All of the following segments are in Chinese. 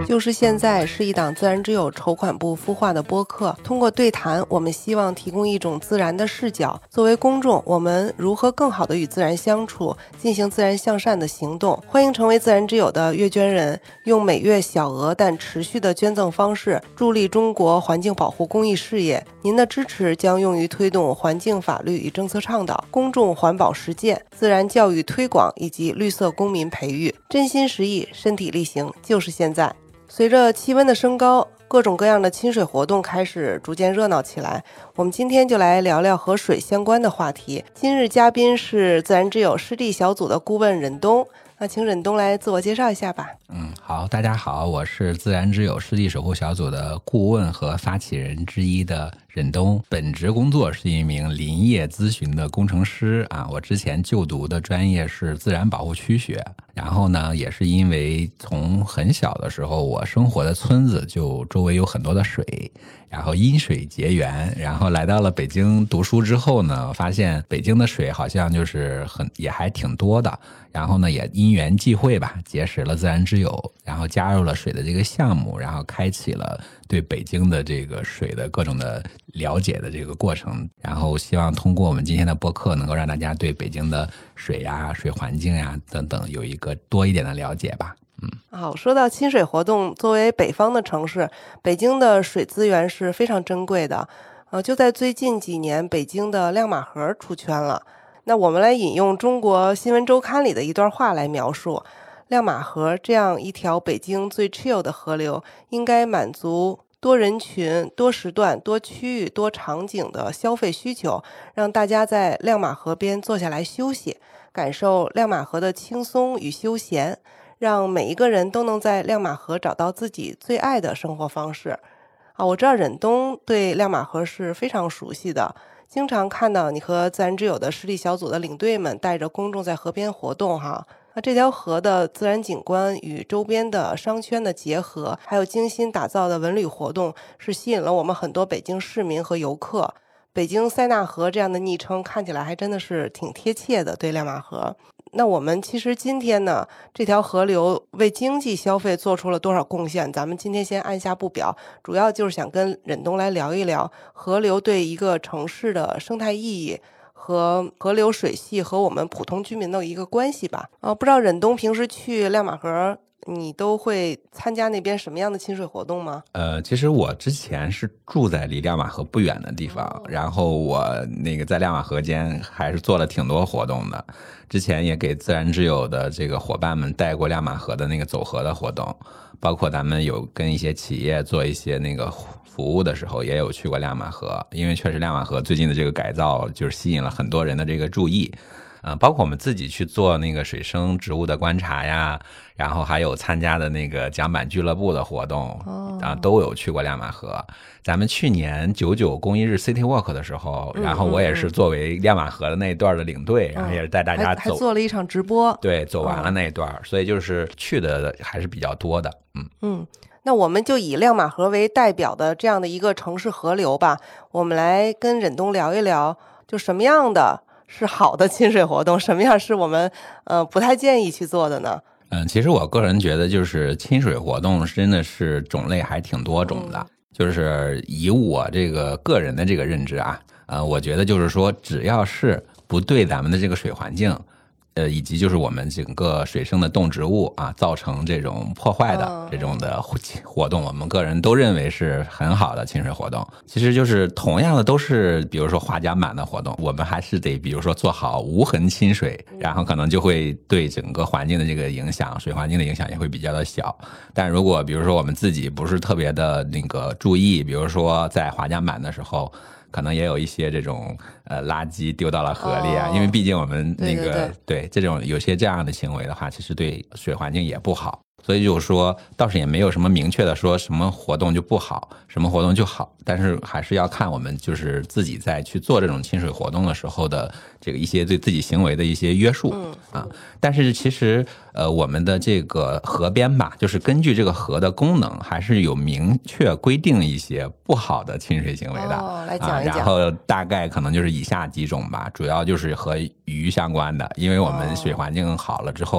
就是现在是一档自然之友筹款部孵化的播客，通过对谈，我们希望提供一种自然的视角。作为公众，我们如何更好地与自然相处，进行自然向善的行动？欢迎成为自然之友的月捐人，用每月小额但持续的捐赠方式，助力中国环境保护公益事业。您的支持将用于推动环境法律与政策倡导、公众环保实践、自然教育推广以及绿色公民培育。真心实意，身体力行，就是现在。随着气温的升高，各种各样的亲水活动开始逐渐热闹起来。我们今天就来聊聊和水相关的话题。今日嘉宾是自然之友湿地小组的顾问忍冬，那请忍冬来自我介绍一下吧。 好，大家好，我是自然之友湿地守护小组的顾问和发起人之一的忍冬，本职工作是一名林业咨询的工程师啊。我之前就读的专业是自然保护区学，然后呢，也是因为从很小的时候，我生活的村子就周围有很多的水，然后因水结缘，然后来到了北京读书之后呢，发现北京的水好像就是也还挺多的，然后呢，也因缘际会吧，结识了自然之友，然后加入了水的这个项目，然后开启了对北京的这个水的各种的了解的这个过程，然后希望通过我们今天的播客能够让大家对北京的水呀、水环境呀等等有一个多一点的了解吧。 好，说到亲水活动，作为北方的城市，北京的水资源是非常珍贵的。就在最近几年，北京的亮马河出圈了。那我们来引用中国新闻周刊里的一段话来描述，亮马河这样一条北京最 chill 的河流，应该满足多人群、多时段、多区域、多场景的消费需求，让大家在亮马河边坐下来休息，感受亮马河的轻松与休闲，让每一个人都能在亮马河找到自己最爱的生活方式。我知道忍冬对亮马河是非常熟悉的，经常看到你和自然之友的湿地小组的领队们带着公众在河边活动哈。那这条河的自然景观与周边的商圈的结合，还有精心打造的文旅活动，是吸引了我们很多北京市民和游客。北京塞纳河这样的昵称看起来还真的是挺贴切的，对亮马河。那我们其实今天呢，这条河流为经济消费做出了多少贡献，咱们今天先按下不表，主要就是想跟忍冬来聊一聊河流对一个城市的生态意义和河流水系和我们普通居民的一个关系吧。不知道忍冬平时去亮马河你都会参加那边什么样的亲水活动吗？ 其实我之前是住在离亮马河不远的地方，然后我那个在亮马河间还是做了挺多活动的。之前也给自然之友的这个伙伴们带过亮马河的那个走河的活动，包括咱们有跟一些企业做一些那个服务的时候，也有去过亮马河。因为确实亮马河最近的这个改造就是吸引了很多人的这个注意。包括我们自己去做那个水生植物的观察呀，然后还有参加的那个桨板俱乐部的活动，都有去过亮马河。咱们去年99公益日 City Walk 的时候，然后我也是作为亮马河的那一段的领队，然后也是带大家还做了一场直播， 对，走完了那一段，所以就是去的还是比较多的。 那我们就以亮马河为代表的这样的一个城市河流吧，我们来跟忍冬聊一聊，就什么样的是好的亲水活动，什么样是我们不太建议去做的呢？ 其实我个人觉得就是亲水活动真的是种类还挺多种的。就是以我这个个人的这个认知啊，我觉得就是说只要是不对咱们的这个水环境以及就是我们整个水生的动植物啊造成这种破坏的这种的活动，我们个人都认为是很好的亲水活动。其实就是同样的都是比如说划桨板的活动，我们还是得比如说做好无痕亲水，然后可能就会对整个环境的这个影响，水环境的影响也会比较的小。但如果比如说我们自己不是特别的那个注意，比如说在划桨板的时候可能也有一些这种垃圾丢到了河里啊，因为毕竟我们那个对这种有些这样的行为的话，其实对水环境也不好。所以就是说倒是也没有什么明确的说什么活动就不好，什么活动就好，但是还是要看我们就是自己在去做这种亲水活动的时候的这个一些对自己行为的一些约束但是其实我们的这个河边吧，就是根据这个河的功能还是有明确规定一些不好的亲水行为的来讲一讲。 然后大概可能就是以下几种吧，主要就是和鱼相关的，因为我们水环境好了之后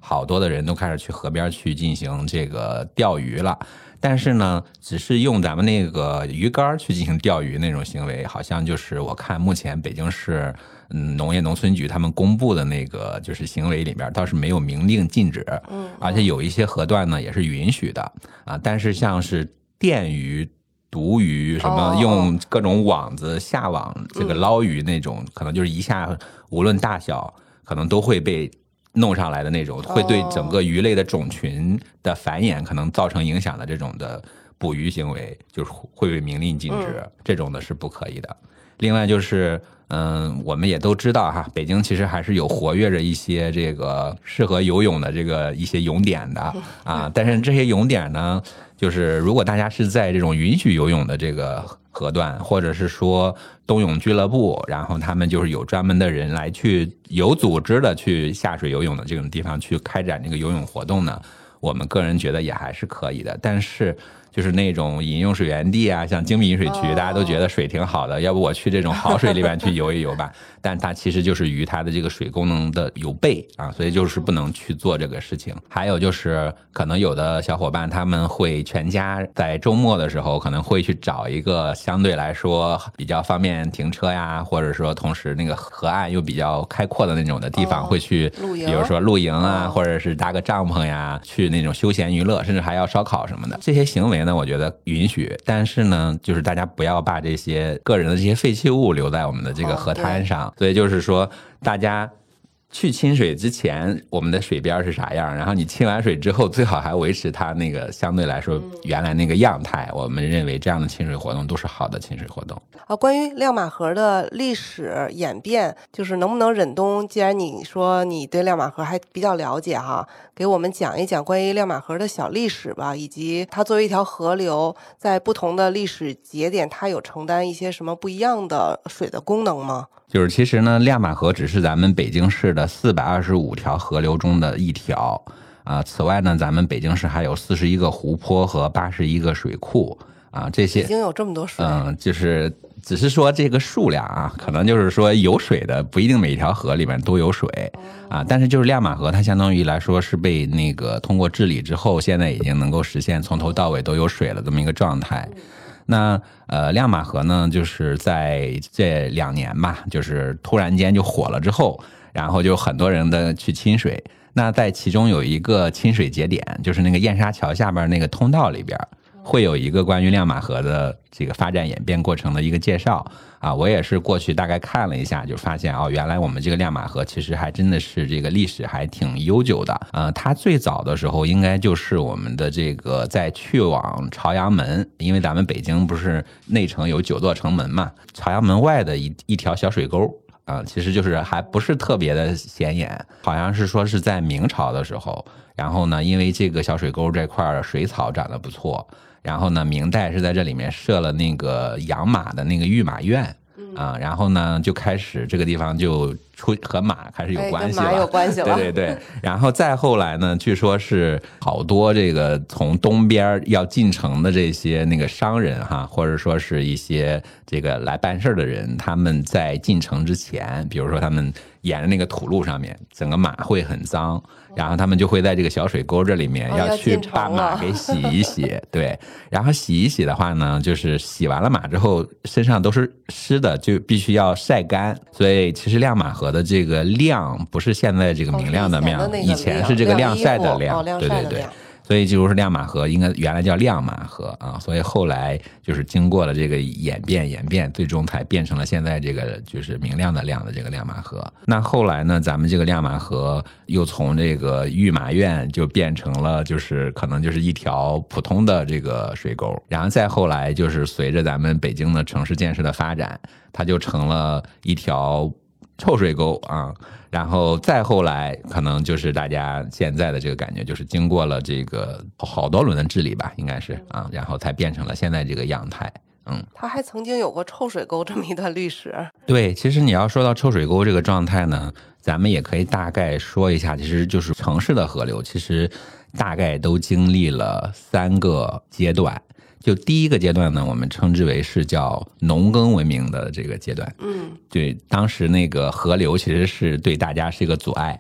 好多的人都开始去河边去进行这个钓鱼了。但是呢，只是用咱们那个鱼竿去进行钓鱼那种行为，好像就是我看目前北京市农业农村局他们公布的那个就是行为里边倒是没有明令禁止，而且有一些河段呢也是允许的啊。但是像是电鱼、毒鱼什么用各种网子下网这个捞鱼那种，可能就是一下无论大小可能都会被弄上来的那种，会对整个鱼类的种群的繁衍可能造成影响的这种的捕鱼行为，就是会被明令禁止，这种的是不可以的。另外就是我们也都知道哈，北京其实还是有活跃着一些这个适合游泳的这个一些泳点的啊，但是这些泳点呢，就是如果大家是在这种允许游泳的这个河段，或者是说冬泳俱乐部，然后他们就是有专门的人来去有组织的去下水游泳的这种地方去开展这个游泳活动呢，我们个人觉得也还是可以的。但是就是那种饮用水源地啊，像精密饮水区，大家都觉得水挺好的，要不我去这种好水里边去游一游吧。但它其实就是与它的这个水功能的有悖啊，所以就是不能去做这个事情。还有就是可能有的小伙伴他们会全家在周末的时候可能会去找一个相对来说比较方便停车呀，或者说同时那个河岸又比较开阔的那种的地方，会去比如说露营啊，或者是搭个帐篷呀，去那种休闲娱乐，甚至还要烧烤什么的。这些行为呢，我觉得允许，但是呢，就是大家不要把这些个人的这些废弃物留在我们的这个河滩上。所以就是说，大家去亲水之前，我们的水边是啥样，然后你亲完水之后，最好还维持它那个相对来说原来那个样态。我们认为这样的亲水活动都是好的亲水活动。 关于亮马河的历史演变，就是能不能忍冬，既然你说你对亮马河还比较了解哈，给我们讲一讲关于亮马河的小历史吧，以及它作为一条河流，在不同的历史节点，它有承担一些什么不一样的水的功能吗？ 就是其实呢，亮马河只是咱们北京市的425条河流中的一条啊。此外呢，咱们北京市还有41个湖泊和81个水库啊，这些已经有这么多水， 就是只是说这个数量啊，可能就是说有水的不一定每一条河里面都有水啊，但是就是亮马河它相当于来说是被那个通过治理之后，现在已经能够实现从头到尾都有水了这么一个状态。那亮马河呢，就是在这2年吧，就是突然间就火了之后，然后就很多人的去亲水。那在其中有一个亲水节点，就是那个燕莎桥下边那个通道里边，会有一个关于亮马河的这个发展演变过程的一个介绍啊。我也是过去大概看了一下，就发现原来我们这个亮马河其实还真的是这个历史还挺悠久的。它最早的时候应该就是我们的这个在去往朝阳门，因为咱们北京不是内城有9座城门嘛，朝阳门外的一条小水沟其实就是还不是特别的显眼，好像是说是在明朝的时候，然后呢，因为这个小水沟这块水草长得不错，然后呢，明代是在这里面设了那个养马的那个御马院然后呢，就开始这个地方就和马开始有关系了， 跟马有关系了， 对对对。然后再后来呢，据说是好多这个从东边要进城的这些那个商人哈，或者说是一些这个来办事的人，他们在进城之前，比如说他们沿着那个土路上面，整个马会很脏，然后他们就会在这个小水沟这里面要去把马给洗一洗，对。然后洗一洗的话呢，就是洗完了马之后身上都是湿的，就必须要晒干。所以其实亮马河的这个亮不是现在这个明亮的亮，以前是这个晾晒的晾，对对对。所以就是亮马河应该原来叫亮马河啊，所以后来就是经过了这个演变，最终才变成了现在这个就是明亮的亮的这个亮马河。那后来呢，咱们这个亮马河又从这个御马院就变成了就是可能就是一条普通的这个水沟，然后再后来就是随着咱们北京的城市建设的发展，它就成了一条臭水沟然后再后来可能就是大家现在的这个感觉，就是经过了这个好多轮的治理吧，应该是然后才变成了现在这个样态。 它还曾经有过臭水沟这么一段历史。 对，其实你要说到臭水沟这个状态呢，咱们也可以大概说一下，其实就是城市的河流其实大概都经历了3个阶段。就第一个阶段呢，我们称之为是叫农耕文明的这个阶段。对，当时那个河流其实是对大家是一个阻碍，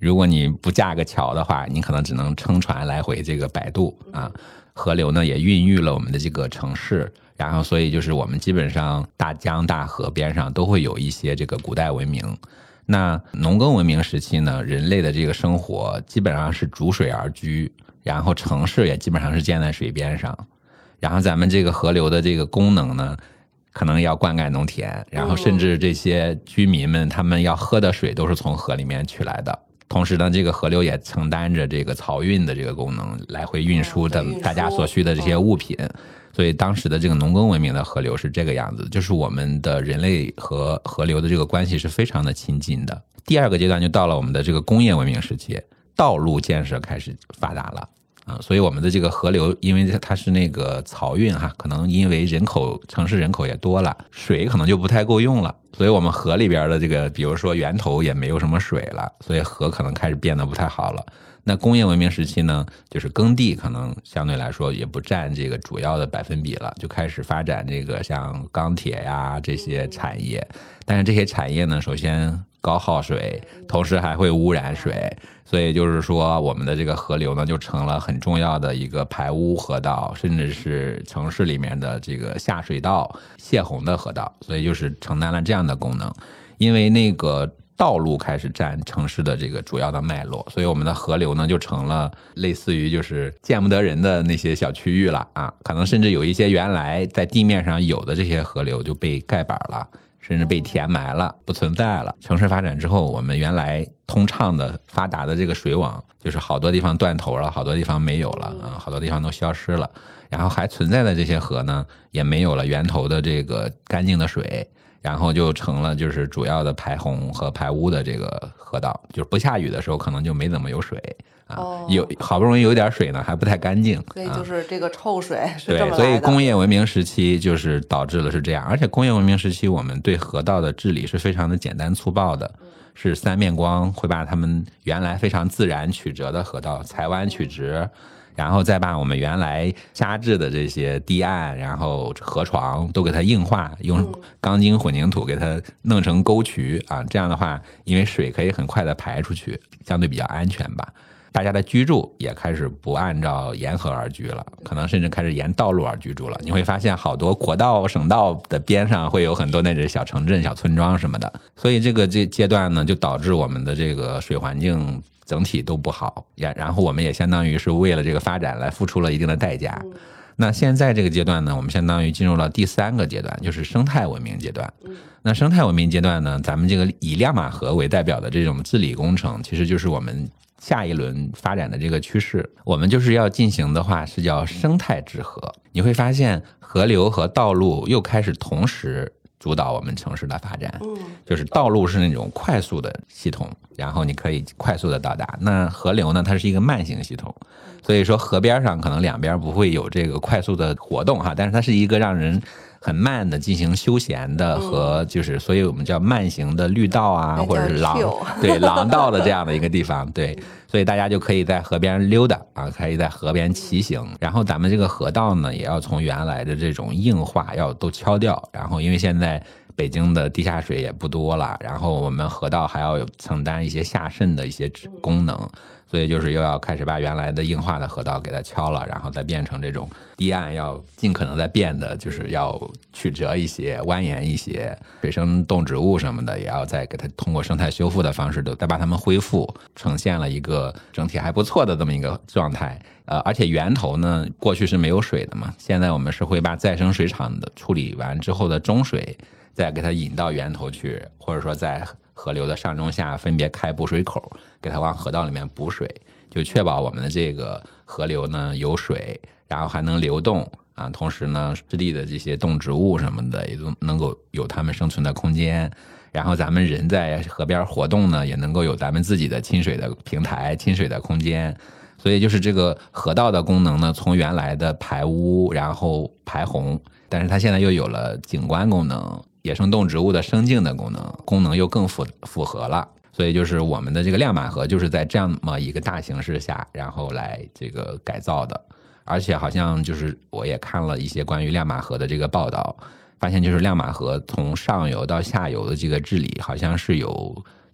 如果你不架个桥的话，你可能只能撑船来回这个摆渡啊。河流呢也孕育了我们的这个城市，然后所以就是我们基本上大江大河边上都会有一些这个古代文明。那农耕文明时期呢，人类的这个生活基本上是逐水而居，然后城市也基本上是建在水边上，然后咱们这个河流的这个功能呢，可能要灌溉农田，然后甚至这些居民们他们要喝的水都是从河里面取来的。同时呢，这个河流也承担着这个漕运的这个功能，来回运输的大家所需的这些物品。所以当时的这个农耕文明的河流是这个样子，就是我们的人类和河流的这个关系是非常的亲近的。第二个阶段就到了我们的这个工业文明时期，道路建设开始发达了啊，所以我们的这个河流，因为它是那个漕运哈，可能因为城市人口也多了，水可能就不太够用了，所以我们河里边的这个，比如说源头也没有什么水了，所以河可能开始变得不太好了。那工业文明时期呢，就是耕地可能相对来说也不占这个主要的%了，就开始发展这个像钢铁呀这些产业。但是这些产业呢，首先高耗水，同时还会污染水，所以就是说我们的这个河流呢就成了很重要的一个排污河道，甚至是城市里面的这个下水道、泄洪的河道，所以就是承担了这样的功能。因为那个道路开始占城市的这个主要的脉络，所以我们的河流呢就成了类似于就是见不得人的那些小区域了啊，可能甚至有一些原来在地面上有的这些河流就被盖板了，甚至被填埋了，不存在了。城市发展之后，我们原来通畅的发达的这个水网，就是好多地方断头了，好多地方没有了啊，好多地方都消失了。然后还存在的这些河呢，也没有了源头的这个干净的水，然后就成了就是主要的排洪和排污的这个河道，就是不下雨的时候可能就没怎么有水啊，好不容易有点水呢，还不太干净， 所以就是这个臭水是这么来的。 对，所以工业文明时期就是导致了是这样，而且工业文明时期我们对河道的治理是非常的简单粗暴的，是三面光会把他们原来非常自然曲折的河道裁弯曲直，然后再把我们原来狭制的这些堤岸，然后河床都给它硬化，用钢筋混凝土给它弄成沟渠啊，这样的话，因为水可以很快的排出去，相对比较安全吧。大家的居住也开始不按照沿河而居了，可能甚至开始沿道路而居住了。你会发现好多国道、省道的边上会有很多那种小城镇、小村庄什么的，所以这阶段呢，就导致我们的这个水环境整体都不好，然后我们也相当于是为了这个发展来付出了一定的代价。那现在这个阶段呢，我们相当于进入了第三个阶段，就是生态文明阶段。那生态文明阶段呢，咱们这个以亮马河为代表的这种治理工程，其实就是我们下一轮发展的这个趋势。我们就是要进行的话是叫生态治河，你会发现河流和道路又开始同时主导我们城市的发展。就是道路是那种快速的系统，然后你可以快速的到达，那河流呢，它是一个慢行系统，所以说河边上可能两边不会有这个快速的活动哈，但是它是一个让人很慢的进行休闲的和就是所以我们叫慢行的绿道啊，或者是廊道的这样的一个地方。对，所以大家就可以在河边溜达啊，可以在河边骑行。然后咱们这个河道呢，也要从原来的这种硬化要都敲掉，然后因为现在北京的地下水也不多了，然后我们河道还要有承担一些下渗的一些功能，所以就是又要开始把原来的硬化的河道给它敲了，然后再变成这种堤岸要尽可能的变得就是要曲折一些、蜿蜒一些，水生动植物什么的也要再给它通过生态修复的方式再把它们恢复，呈现了一个整体还不错的这么一个状态。而且源头呢，过去是没有水的嘛，现在我们是会把再生水厂的处理完之后的中水再给它引到源头去，或者说在河流的上中下分别开补水口，给它往河道里面补水，就确保我们的这个河流呢有水，然后还能流动啊，同时呢湿地的这些动植物什么的也都能够有它们生存的空间，然后咱们人在河边活动呢也能够有咱们自己的亲水的平台、亲水的空间。所以就是这个河道的功能呢，从原来的排污然后排洪，但是它现在又有了景观功能、野生动植物的生境的功能又更符合了。所以就是我们的这个亮马河就是在这么一个大形势下，然后来这个改造的。而且好像就是我也看了一些关于亮马河的这个报道，发现就是亮马河从上游到下游的这个治理好像是有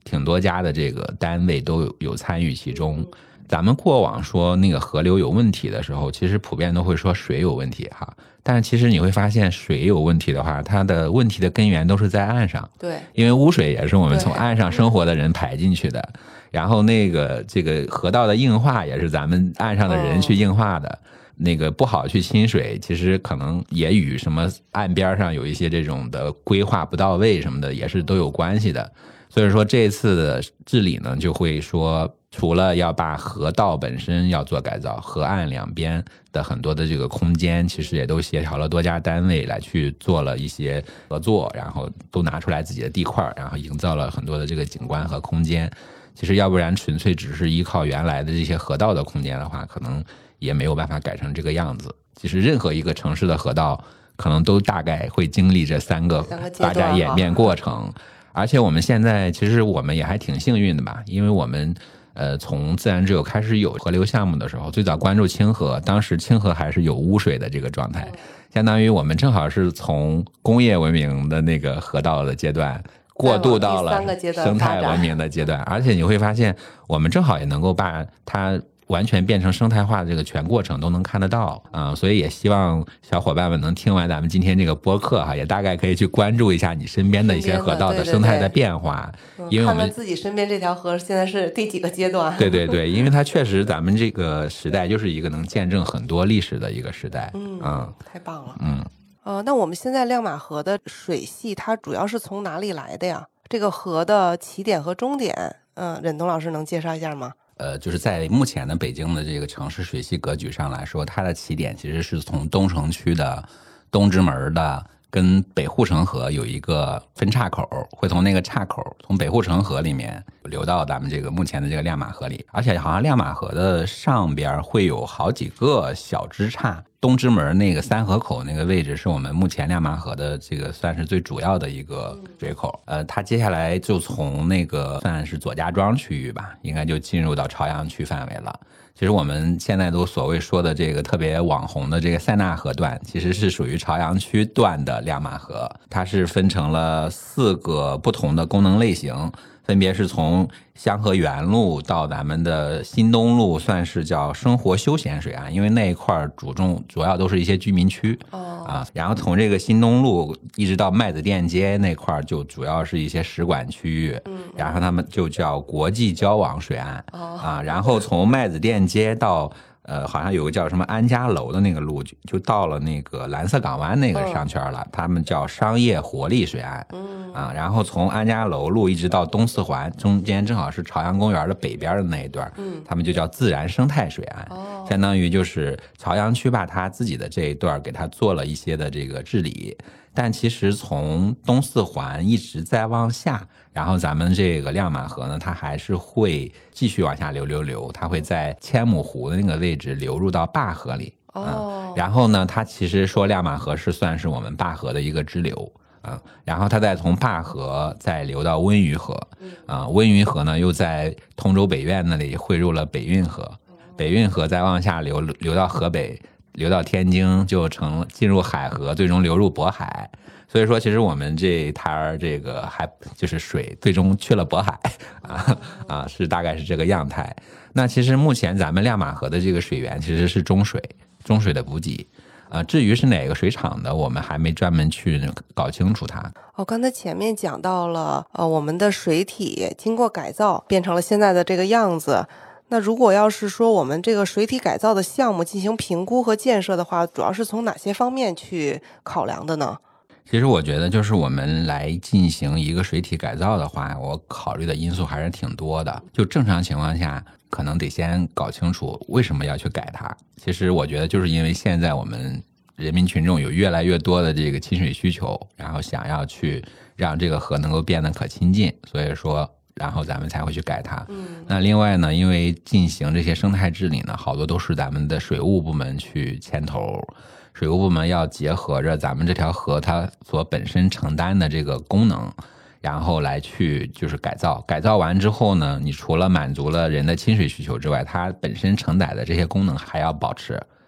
挺多家的这个单位都有参与其中。咱们过往说那个河流有问题的时候，其实普遍都会说水有问题哈，但是其实你会发现水有问题的话，它的问题的根源都是在岸上。 对， 因为污水也是我们从岸上生活的人排进去的，然后这个河道的硬化也是咱们岸上的人去硬化的。那个不好去亲水，其实可能也与什么岸边上有一些这种的规划不到位什么的也是都有关系的。所以说这次的治理呢，就会说除了要把河道本身要做改造，河岸两边的很多的这个空间其实也都协调了多家单位来去做了一些合作，然后都拿出来自己的地块，然后营造了很多的这个景观和空间。其实要不然纯粹只是依靠原来的这些河道的空间的话，可能也没有办法改成这个样子。其实任何一个城市的河道可能都大概会经历这三个发展演变过程。而且我们现在其实我们也还挺幸运的吧，因为我们从自然之友开始有河流项目的时候，最早关注清河，当时清河还是有污水的这个状态，相当于我们正好是从工业文明的那个河道的阶段过渡到了生态文明的阶段，而且你会发现我们正好也能够把它完全变成生态化的这个全过程都能看得到啊，所以也希望小伙伴们能听完咱们今天这个播客哈，也大概可以去关注一下你身边的一些河道的生态的变化，因为我们看自己身边这条河现在是第几个阶段。 对对对，因为它确实咱们这个时代就是一个能见证很多历史的一个时代。 太棒了。那我们现在亮马河的水系它主要是从哪里来的呀？这个河的起点和终点，忍东老师能介绍一下吗？ 就是在目前的北京的这个城市水系格局上来说，它的起点其实是从东城区的东直门的跟北护城河有一个分岔口，会从那个岔口从北护城河里面流到咱们这个目前的这个亮马河里，而且好像亮马河的上边会有好几个小支岔，东直门那个三河口那个位置是我们目前亮马河的这个算是最主要的一个水口。它接下来就从那个算是左家庄区域吧，应该就进入到朝阳区范围了。其实我们现在都所谓说的这个特别网红的这个塞纳河段，其实是属于朝阳区段的亮马河，它是分成了4个不同的功能类型，分别是从香河原路到咱们的新东路，算是叫生活休闲水岸，因为那一块主要都是一些居民区然后从这个新东路一直到麦子店街那块就主要是一些使馆区域，然后他们就叫国际交往水岸然后从麦子店街到好像有个叫什么安家楼的那个路，就到了那个蓝色港湾那个商圈了，他们叫商业活力水岸然后从安家楼路一直到东四环，中间正好是朝阳公园的北边的那一段他们就叫自然生态水岸相当于就是朝阳区把它自己的这一段给它做了一些的这个治理，但其实从东四环一直再往下，然后咱们这个亮马河呢，它还是会继续往下流，它会在千亩湖的那个位置流入到灞河里然后呢，它其实说亮马河是算是我们灞河的一个支流然后它再从灞河再流到温榆河温榆河呢又在通州北苑那里汇入了北运河，北运河再往下流到河北，流到天津，就进入海河，最终流入渤海。所以说其实我们这滩这个还就是水最终去了渤海是大概是这个样态。那其实目前咱们亮马河的这个水源其实是中水的补给至于是哪个水厂的，我们还没专门去搞清楚它。 刚才前面讲到了我们的水体经过改造变成了现在的这个样子，那如果要是说我们这个水体改造的项目进行评估和建设的话，主要是从哪些方面去考量的呢？ 其实我觉得就是我们来进行一个水体改造的话，我考虑的因素还是挺多的。就正常情况下可能得先搞清楚为什么要去改它。其实我觉得就是因为现在我们人民群众有越来越多的这个亲水需求，然后想要去让这个河能够变得可亲近，所以说然后咱们才会去改它。那另外呢，因为进行这些生态治理呢，好多都是咱们的水务部门去牵头，水务部门要结合着咱们这条河它所本身承担的这个功能，然后来去就是改造完之后呢，你除了满足了人的亲水需求之外，它本身承载的这些功能还要保持，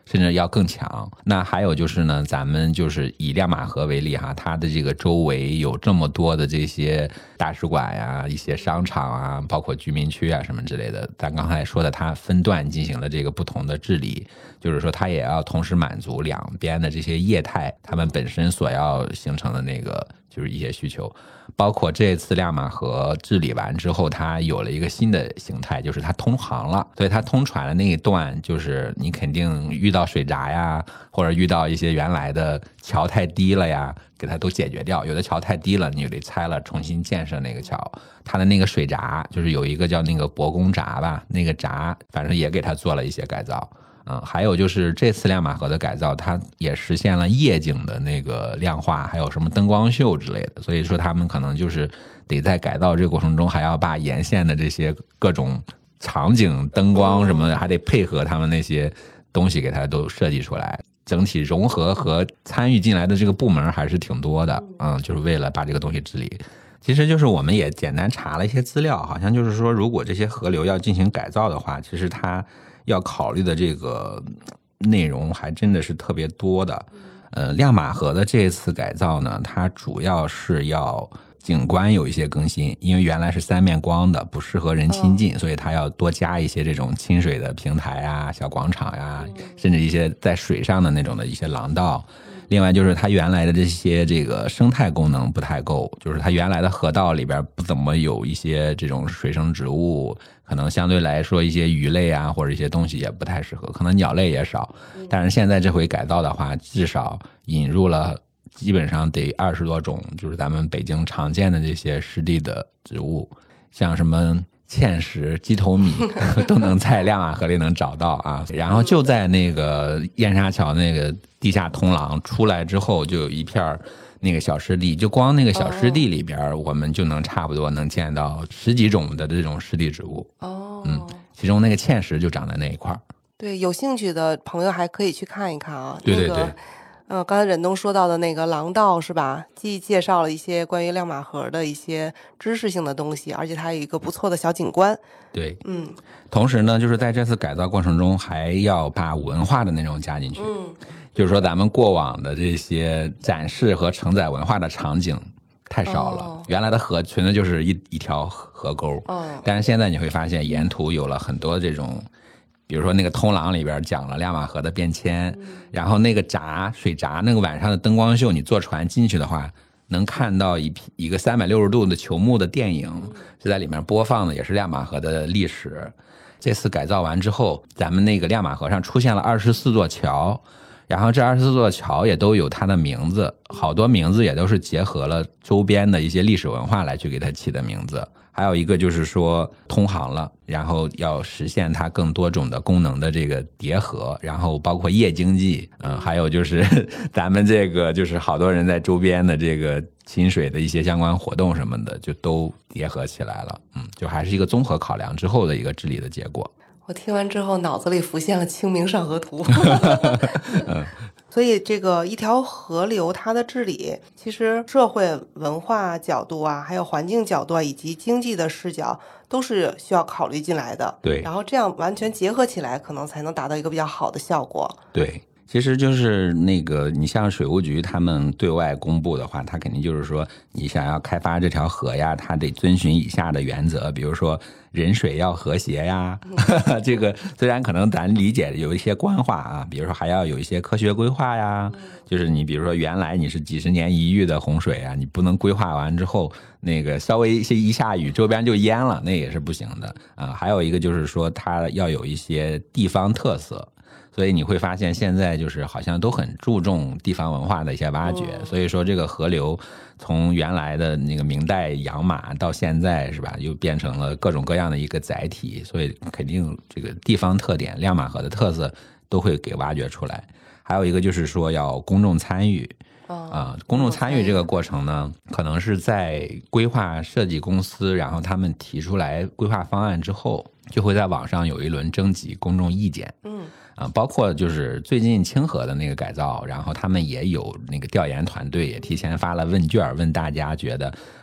甚至要更强。那还有就是呢，咱们就是以亮马河为例哈，它的这个周围有这么多的这些大使馆呀、一些商场啊，包括居民区啊什么之类的。咱刚才说的，它分段进行了这个不同的治理，就是说它也要同时满足两边的这些业态，它们本身所要形成的那个就是一些需求。包括这次亮马河治理完之后，它有了一个新的形态，就是它通航了。所以它通船的那一段，就是你肯定遇到水闸呀，或者遇到一些原来的桥太低了呀，给它都解决掉。有的桥太低了，你就得拆了重新建设那个桥。它的那个水闸，就是有一个叫那个博公闸吧，那个闸反正也给它做了一些改造。还有就是这次亮马河的改造，它也实现了夜景的那个亮化，还有什么灯光秀之类的。所以说他们可能就是得在改造这个过程中，还要把沿线的这些各种场景、灯光什么的，还得配合他们那些东西给它都设计出来。整体融合和参与进来的这个部门还是挺多的，就是为了把这个东西治理。其实就是我们也简单查了一些资料，好像就是说，如果这些河流要进行改造的话，其实它要考虑的这个内容还真的是特别多的。亮马河的这次改造呢，它主要是要景观有一些更新，因为原来是三面光的，不适合人亲近，所以它要多加一些这种亲水的平台啊、小广场啊，甚至一些在水上的那种的一些廊道。另外就是它原来的这些这个生态功能不太够，就是它原来的河道里边不怎么有一些这种水生植物，可能相对来说一些鱼类啊或者一些东西也不太适合，可能鸟类也少。但是现在这回改造的话，至少引入了基本上得20多种，就是咱们北京常见的这些湿地的植物，像什么芡实、鸡头米都能在亮马河里能找到啊。然后就在那个燕莎桥那个地下通廊出来之后，就有一片那个小湿地，就光那个小湿地里边，我们就能差不多能见到10几种的这种湿地植物。其中那个芡实就长在那一块。 对，有兴趣的朋友还可以去看一看啊。 对对对。 刚才忍冬说到的那个廊道是吧？既介绍了一些关于亮马河的一些知识性的东西，而且它有一个不错的小景观。 对，同时呢，就是在这次改造过程中，还要把文化的内容加进去。就是说咱们过往的这些展示和承载文化的场景太少了。原来的河纯粹就是一条河沟。但是现在你会发现，沿途有了很多这种。比如说那个通廊里边讲了亮马河的变迁，然后那个水闸那个晚上的灯光秀，你坐船进去的话，能看到一个360度的球幕的电影，是在里面播放的，也是亮马河的历史。这次改造完之后，咱们那个亮马河上出现了24座桥，然后这24座桥也都有它的名字，好多名字也都是结合了周边的一些历史文化来去给它起的名字。还有一个就是说通航了，然后要实现它更多种的功能的这个叠合，然后包括夜经济，还有就是咱们这个就是好多人在周边的这个亲水的一些相关活动什么的，就都叠合起来了。就还是一个综合考量之后的一个治理的结果。 我听完之后脑子里浮现了《清明上河图》。所以这个一条河流它的治理，其实社会文化角度啊，还有环境角度啊，以及经济的视角都是需要考虑进来的。 对， 然后这样完全结合起来，可能才能达到一个比较好的效果。 对，其实就是那个你像水务局他们对外公布的话，他肯定就是说你想要开发这条河呀，它得遵循以下的原则，比如说人水要和谐呀，这个虽然可能咱理解有一些官话啊，比如说还要有一些科学规划呀，就是你比如说原来你是几十年一遇的洪水啊，你不能规划完之后那个稍微一下雨周边就淹了，那也是不行的啊。还有一个就是说它要有一些地方特色。所以你会发现现在就是好像都很注重地方文化的一些挖掘，所以说这个河流从原来的那个明代养马到现在是吧，又变成了各种各样的一个载体，所以肯定这个地方特点亮马河的特色都会给挖掘出来。还有一个就是说要公众参与公众参与这个过程呢，可能是在规划设计公司然后他们提出来规划方案之后，就会在网上有一轮征集公众意见。包括就是最近清河的那个改造，然后他们也有那个调研团队也提前发了问卷，问大家觉得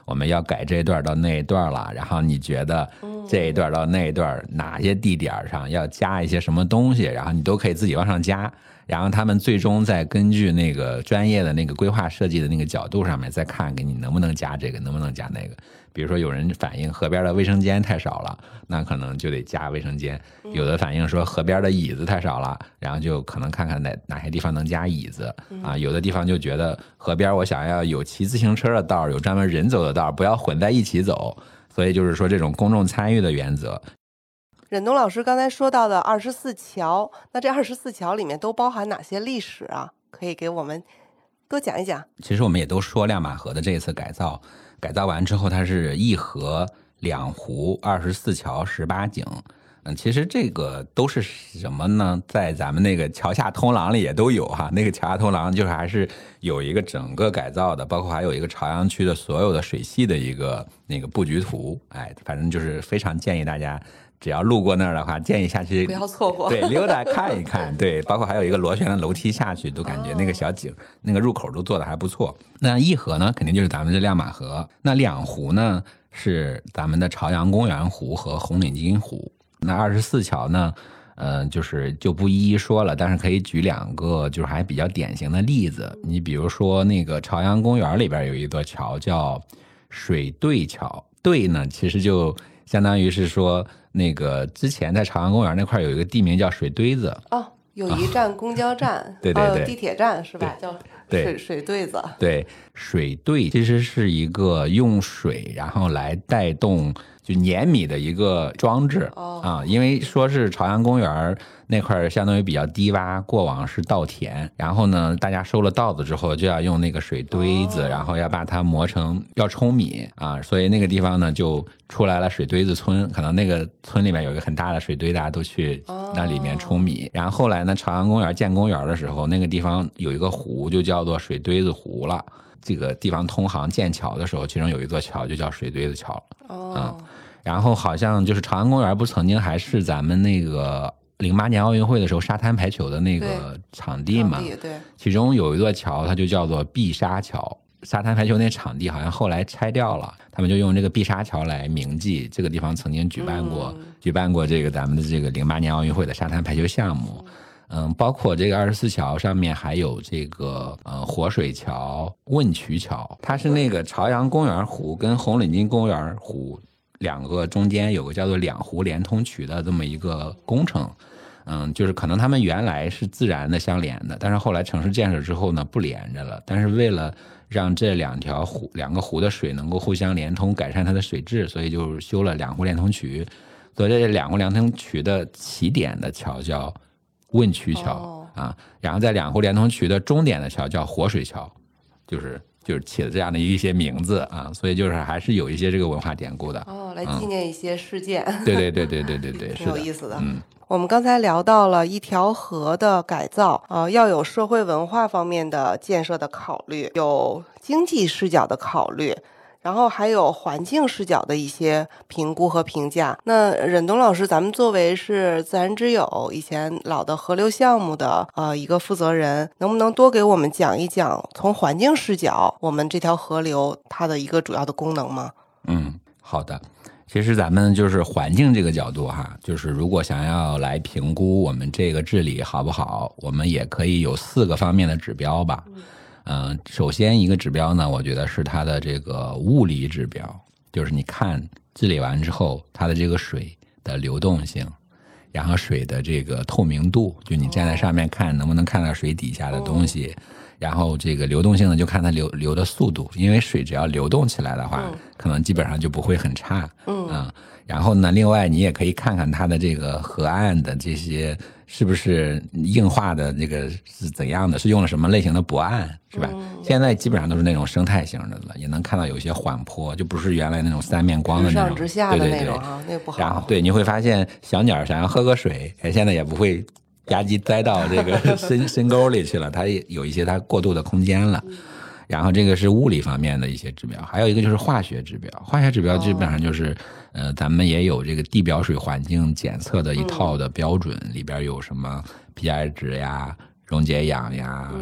我们要改这一段到那一段了，然后你觉得这一段到那一段哪些地点上要加一些什么东西，然后你都可以自己往上加，然后他们最终再根据那个专业的那个规划设计的那个角度上面再看给你能不能加这个，能不能加那个。比如说有人反映河边的卫生间太少了，那可能就得加卫生间，有的反映说河边的椅子太少了，然后就可能看看哪些地方能加椅子啊。有的地方就觉得河边我想要有骑自行车的道，有专门人走的道，不要混在一起走，所以就是说这种公众参与的原则。 忍冬老师刚才说到的24桥，那这24桥里面都包含哪些历史啊？可以给我们多讲一讲。 其实我们也都说亮马河的这一次改造完之后，它是1河2湖24桥18景。其实这个都是什么呢？在咱们那个桥下通廊里也都有哈。那个桥下通廊就是还是有一个整个改造的，包括还有一个朝阳区的所有的水系的一个那个布局图。反正就是非常建议大家，只要路过那儿的话，建议下去不要错过， 对，溜达看一看。对，包括还有一个螺旋的楼梯下去，都感觉那个小景，那个入口都做的还不错。那1河呢，肯定就是咱们这亮马河。那2湖呢，是咱们的朝阳公园湖和红领巾湖。那24桥呢，就不一一说了，但是可以举2个就是还比较典型的例子。你比如说那个朝阳公园里边有一座桥叫水对桥，对呢其实就相当于是说那个之前在朝阳公园那块有一个地名叫水堆子有一站公交站， 对对对， 地铁站是吧？叫水对子。 对，水对其实是一个用水然后来带动就碾米的一个装置因为说是朝阳公园那块相当于比较低洼，过往是稻田，然后呢大家收了稻子之后就要用那个水堆子，然后要把它磨成要舂米所以那个地方呢就出来了水堆子村，可能那个村里面有一个很大的水堆，大家都去那里面舂米。然后后来呢朝阳公园建公园的时候，那个地方有一个湖就叫做水堆子湖了。这个地方通航建桥的时候，其中有一座桥就叫水堆子桥然后好像就是朝阳公园不曾经还是咱们那个08年奥运会的时候沙滩排球的那个场地嘛？ 对， 其中有一座桥，它就叫做碧沙桥。沙滩排球那场地好像后来拆掉了，他们就用这个碧沙桥来铭记这个地方曾经举办过这个咱们的这个08年奥运会的沙滩排球项目。包括这个24桥上面还有这个活水桥、汶渠桥，它是那个朝阳公园湖跟红领巾公园湖2个中间有个叫做2湖连通渠的这么一个工程。就是可能他们原来是自然的相连的，但是后来城市建设之后呢不连着了，但是为了让这2个湖的水能够互相连通，改善它的水质，所以就修了2湖连通渠。所以这2湖连通渠的起点的桥叫汶渠桥然后在2湖连通渠的终点的桥叫活水桥，就是起了这样的一些名字所以就是还是有一些这个文化典故的来纪念一些事件。 对， 挺有意思的。我们刚才聊到了一条河的改造要有社会文化方面的建设的考虑，有经济视角的考虑，然后还有环境视角的一些评估和评价。那忍冬老师，咱们作为是自然之友以前老的河流项目的一个负责人，能不能多给我们讲一讲从环境视角我们这条河流它的一个主要的功能吗？ 好的。其实咱们就是环境这个角度就是如果想要来评估我们这个治理好不好，我们也可以有4个方面的指标吧。首先一个指标呢，我觉得是它的这个物理指标，就是你看治理完之后它的这个水的流动性，然后水的这个透明度，就你站在上面看能不能看到水底下的东西。然后这个流动性呢，就看它流的速度，因为水只要流动起来的话可能基本上就不会很差然后呢另外你也可以看看它的这个河岸的这些是不是硬化的这个是怎样的，是用了什么类型的驳岸，是吧？现在基本上都是那种生态型的了，也能看到有一些缓坡，就不是原来那种3面光的那种直上直下的那种那个不好。 然后对，你会发现小鸟想要喝个水现在也不会吧唧栽到这个深沟里去了，它有一些它过渡的空间了。然后这个是物理方面的一些指标，还有一个就是化学指标。化学指标基本上就是咱们也有这个地表水环境检测的一套的标准，里边有什么 pH 值呀、溶解氧呀、什么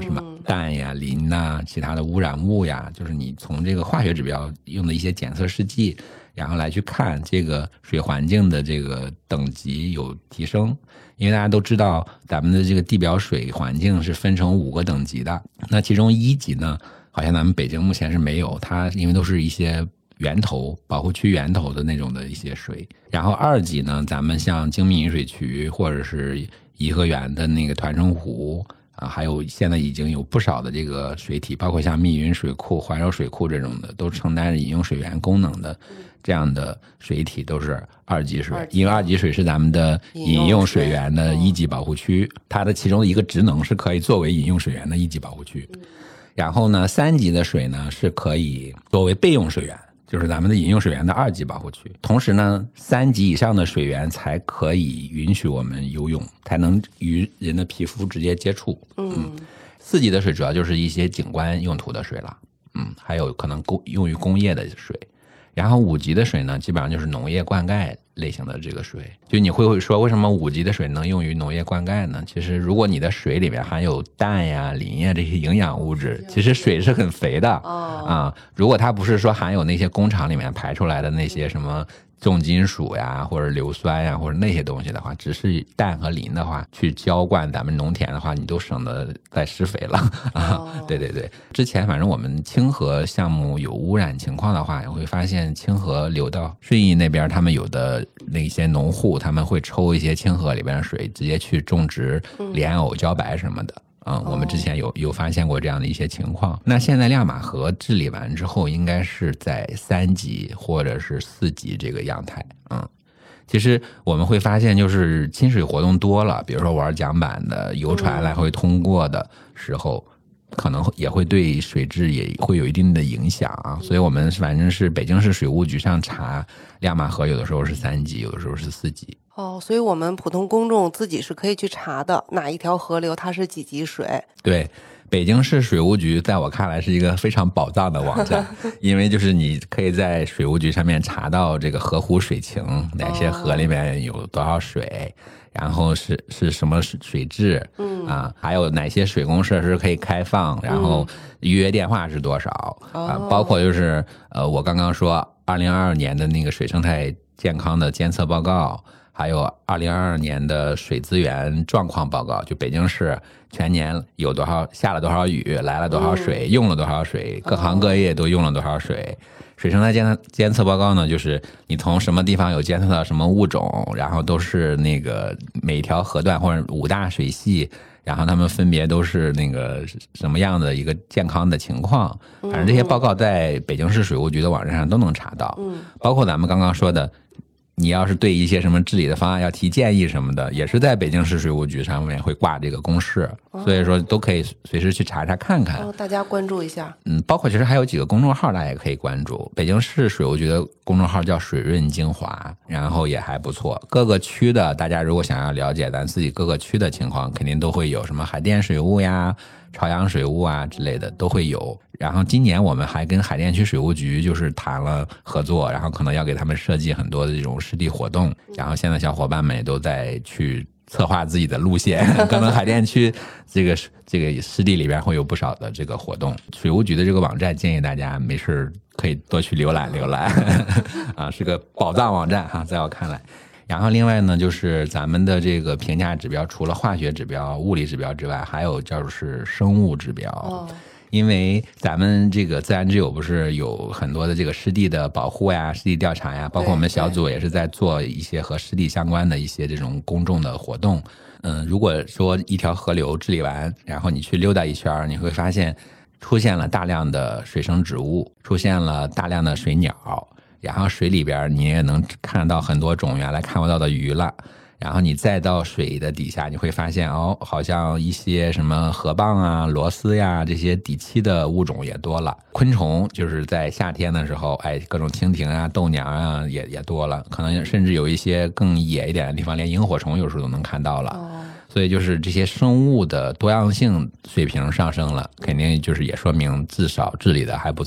氮呀、磷呐、其他的污染物呀，就是你从这个化学指标用的一些检测试剂，然后来去看这个水环境的这个等级有提升。因为大家都知道咱们的这个地表水环境是分成5个等级的，那其中1级呢好像咱们北京目前是没有，它因为都是一些源头保护区源头的那种的一些水。然后2级呢，咱们像精密引水渠或者是颐和园的那个团城湖啊，还有现在已经有不少的这个水体，包括像密云水库、环绕水库这种的，都承担着饮用水源功能的这样的水体都是2级水。因为2级水是咱们的饮用水源的1级保护区，它的其中一个职能是可以作为饮用水源的1级保护区。然后呢，3级的水呢是可以作为备用水源，就是咱们的饮用水源的2级保护区。同时呢，3级以上的水源才可以允许我们游泳，才能与人的皮肤直接接触。4级的水主要就是一些景观用途的水了，还有可能用于工业的水。然后5级的水呢，基本上就是农业灌溉类型的这个水。就你会说为什么5级的水能用于农业灌溉呢？其实如果你的水里面含有氮呀、磷呀这些营养物质，其实水是很肥的如果它不是说含有那些工厂里面排出来的那些什么重金属呀或者硫酸呀或者那些东西的话，只是氮和磷的话去浇灌咱们农田的话，你都省得再施肥了对对对，之前反正我们清河项目有污染情况的话，也会发现清河流到顺义那边，他们有的那些农户他们会抽一些清河里边的水直接去种植莲藕、茭白什么的我们之前有发现过这样的一些情况。那现在亮马河治理完之后，应该是在3级或者是4级这个样态其实我们会发现，就是亲水活动多了，比如说玩桨板的、游船来回通过的时候，可能也会对水质也会有一定的影响所以我们反正是北京市水务局上查，亮马河有的时候是3级，有的时候是4级。 所以我们普通公众自己是可以去查的，哪一条河流它是几级水。 对，北京市水务局在我看来是一个非常宝藏的网站因为就是你可以在水务局上面查到这个河湖水情，哪些河里面有多少水然后是什么水质还有哪些水工设施可以开放，然后预约电话是多少包括就是我刚刚说2022年的那个水生态健康的监测报告，还有2022年的水资源状况报告，就北京市全年有多少下了多少雨，来了多少水，用了多少水，各行各业都用了多少水。水生态监测报告呢，就是你从什么地方有监测到什么物种，然后都是那个每一条河段或者5大水系，然后他们分别都是那个什么样的一个健康的情况。反正这些报告在北京市水务局的网站上都能查到包括咱们刚刚说的，你要是对一些什么治理的方案要提建议什么的，也是在北京市水务局上面会挂这个公示所以说都可以随时去查查看看大家关注一下包括其实还有几个公众号大家也可以关注，北京市水务局的公众号叫水润精华，然后也还不错。各个区的大家如果想要了解咱自己各个区的情况，肯定都会有什么海淀水务呀、朝阳水务啊之类的都会有。然后今年我们还跟海淀区水务局就是谈了合作，然后可能要给他们设计很多的这种湿地活动，然后现在小伙伴们也都在去策划自己的路线可能海淀区这个湿地里边会有不少的这个活动。水务局的这个网站建议大家没事可以多去浏览浏览是个宝藏网站在我看来。然后另外呢，就是咱们的这个评价指标，除了化学指标、物理指标之外，还有就是生物指标因为咱们这个自然之友不是有很多的这个湿地的保护呀、湿地调查呀，包括我们小组也是在做一些和湿地相关的一些这种公众的活动。如果说一条河流治理完，然后你去溜达一圈，你会发现出现了大量的水生植物，出现了大量的水鸟，然后水里边你也能看到很多种原来看不到的鱼了。然后你再到水的底下，你会发现好像一些什么河蚌啊、螺丝呀这些底栖的物种也多了。昆虫就是在夏天的时候，各种蜻蜓啊、豆娘啊也多了，可能甚至有一些更野一点的地方，连萤火虫有时候都能看到了。所以就是这些生物的多样性水平上升了，肯定就是也说明至少治理的还不错。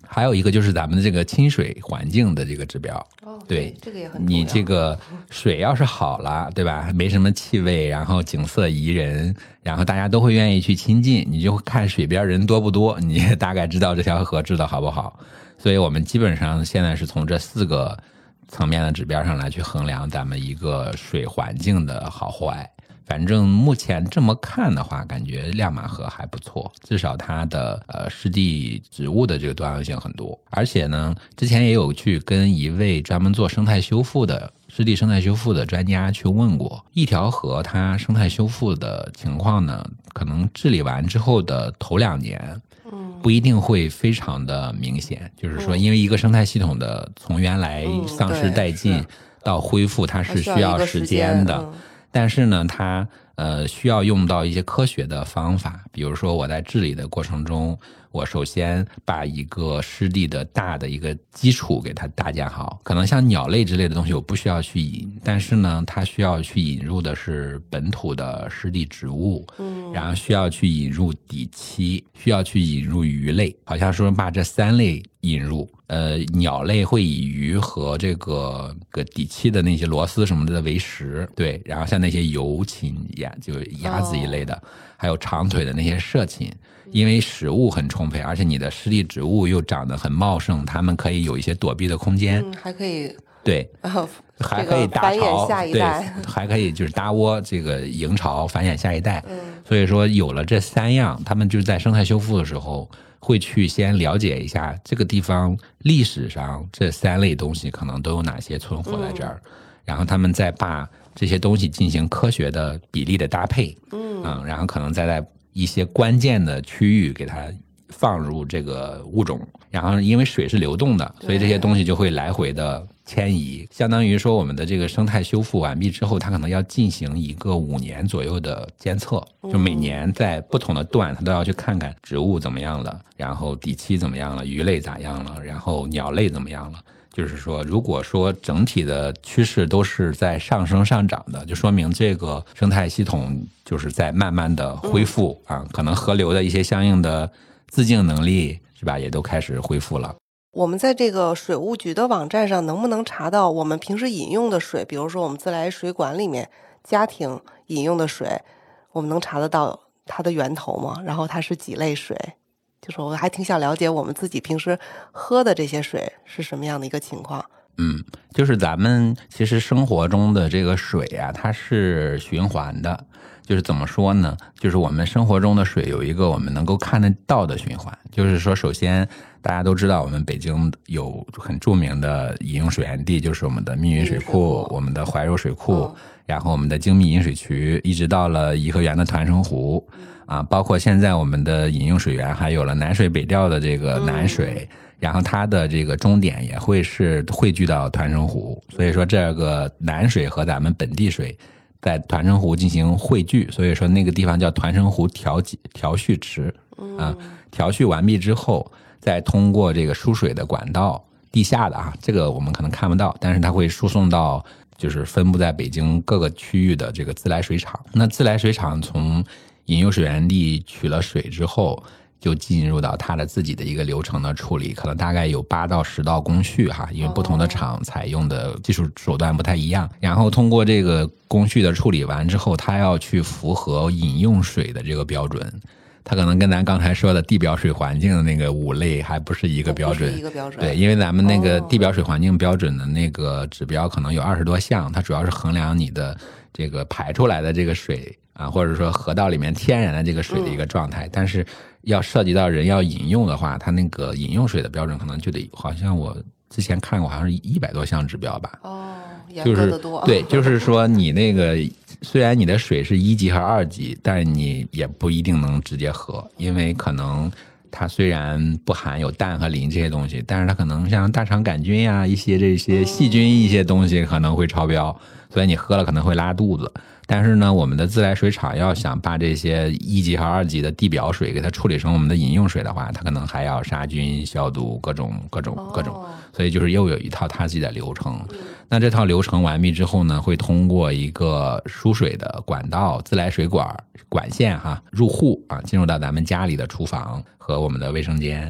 还有一个就是咱们的这个亲水环境的这个指标。对， 这个也很重要。 你这个水要是好了，对吧？没什么气味，然后景色宜人，然后大家都会愿意去亲近，你就看水边人多不多，你也大概知道这条河治的好不好。所以我们基本上现在是从这4个层面的指标上来去衡量咱们一个水环境的好坏。反正目前这么看的话，感觉亮马河还不错，至少它的湿地植物的这个多样性很多。而且呢，之前也有去跟一位专门做生态修复的湿地生态修复的专家去问过，一条河它生态修复的情况呢，可能治理完之后的头2年不一定会非常的明显，就是说因为一个生态系统的从原来丧失殆尽到恢复，它是需要时间的。但是呢，它需要用到一些科学的方法，比如说我在治理的过程中，我首先把一个湿地的大的一个基础给它搭建好。可能像鸟类之类的东西我不需要去引，但是呢，它需要去引入的是本土的湿地植物，然后需要去引入底栖，需要去引入鱼类，好像说把这3类引入。鸟类会以鱼和这个底栖的那些螺丝什么的为食，对，然后像那些游禽就鸭子一类的，还有长腿的那些射禽，因为食物很充沛，而且你的湿地植物又长得很茂盛，它们可以有一些躲避的空间， 还可以对，还可以搭巢，对，还可以就是搭窝，这个营巢繁衍下一代。所以说有了这3样，他们就在生态修复的时候会去先了解一下这个地方历史上这3类东西可能都有哪些存活在这儿，然后他们再把这些东西进行科学的比例的搭配，然后可能再在一些关键的区域给它放入这个物种，然后因为水是流动的，所以这些东西就会来回的迁移，相当于说我们的这个生态修复完毕之后，它可能要进行一个5年左右的监测，就每年在不同的段它都要去看看植物怎么样了，然后底栖怎么样了，鱼类咋样了，然后鸟类怎么样了。就是说如果说整体的趋势都是在上升上涨的，就说明这个生态系统就是在慢慢的恢复可能河流的一些相应的自净能力是吧，也都开始恢复了。 我们在这个水务局的网站上能不能查到我们平时饮用的水，比如说我们自来水管里面家庭饮用的水，我们能查得到它的源头吗？然后它是几类水？就是我还挺想了解我们自己平时喝的这些水是什么样的一个情况。 就是咱们其实生活中的这个水啊，它是循环的。就是怎么说呢，就是我们生活中的水有一个我们能够看得到的循环。就是说首先大家都知道我们北京有很著名的饮用水源地，就是我们的密云水库，我们的怀柔水库，然后我们的精密引水渠，一直到了颐和园的团生湖包括现在我们的饮用水源还有了南水北调的这个南水，然后它的这个终点也会是汇聚到团生湖，所以说这个南水和咱们本地水在团生湖进行汇聚，所以说那个地方叫团生湖调蓄池调蓄完毕之后，再通过这个输水的管道，地下的这个我们可能看不到，但是它会输送到就是分布在北京各个区域的这个自来水厂。那自来水厂从饮用水源地取了水之后，就进入到它的自己的一个流程的处理，可能大概有8到10道工序因为不同的厂采用的技术手段不太一样，然后通过这个工序的处理完之后，它要去符合饮用水的这个标准，它可能跟咱刚才说的地表水环境的那个5类还不是一个标准，对，因为咱们那个地表水环境标准的那个指标可能有20多项，它主要是衡量你的这个排出来的这个水或者说河道里面天然的这个水的一个状态，但是要涉及到人要饮用的话，它那个饮用水的标准可能就得，好像我之前看过，好像是100多项指标吧。 严格得多。 对，就是说你那个虽然你的水是1级和2级，但你也不一定能直接喝，因为可能它虽然不含有氮和磷这些东西，但是它可能像大肠杆菌一些这些细菌一些东西可能会超标，所以你喝了可能会拉肚子。但是呢，我们的自来水厂要想把这些1级和2级的地表水给它处理成我们的饮用水的话，它可能还要杀菌消毒各种，所以就是又有一套它自己的流程。那这套流程完毕之后呢，会通过一个输水的管道，自来水管线入户进入到咱们家里的厨房和我们的卫生间。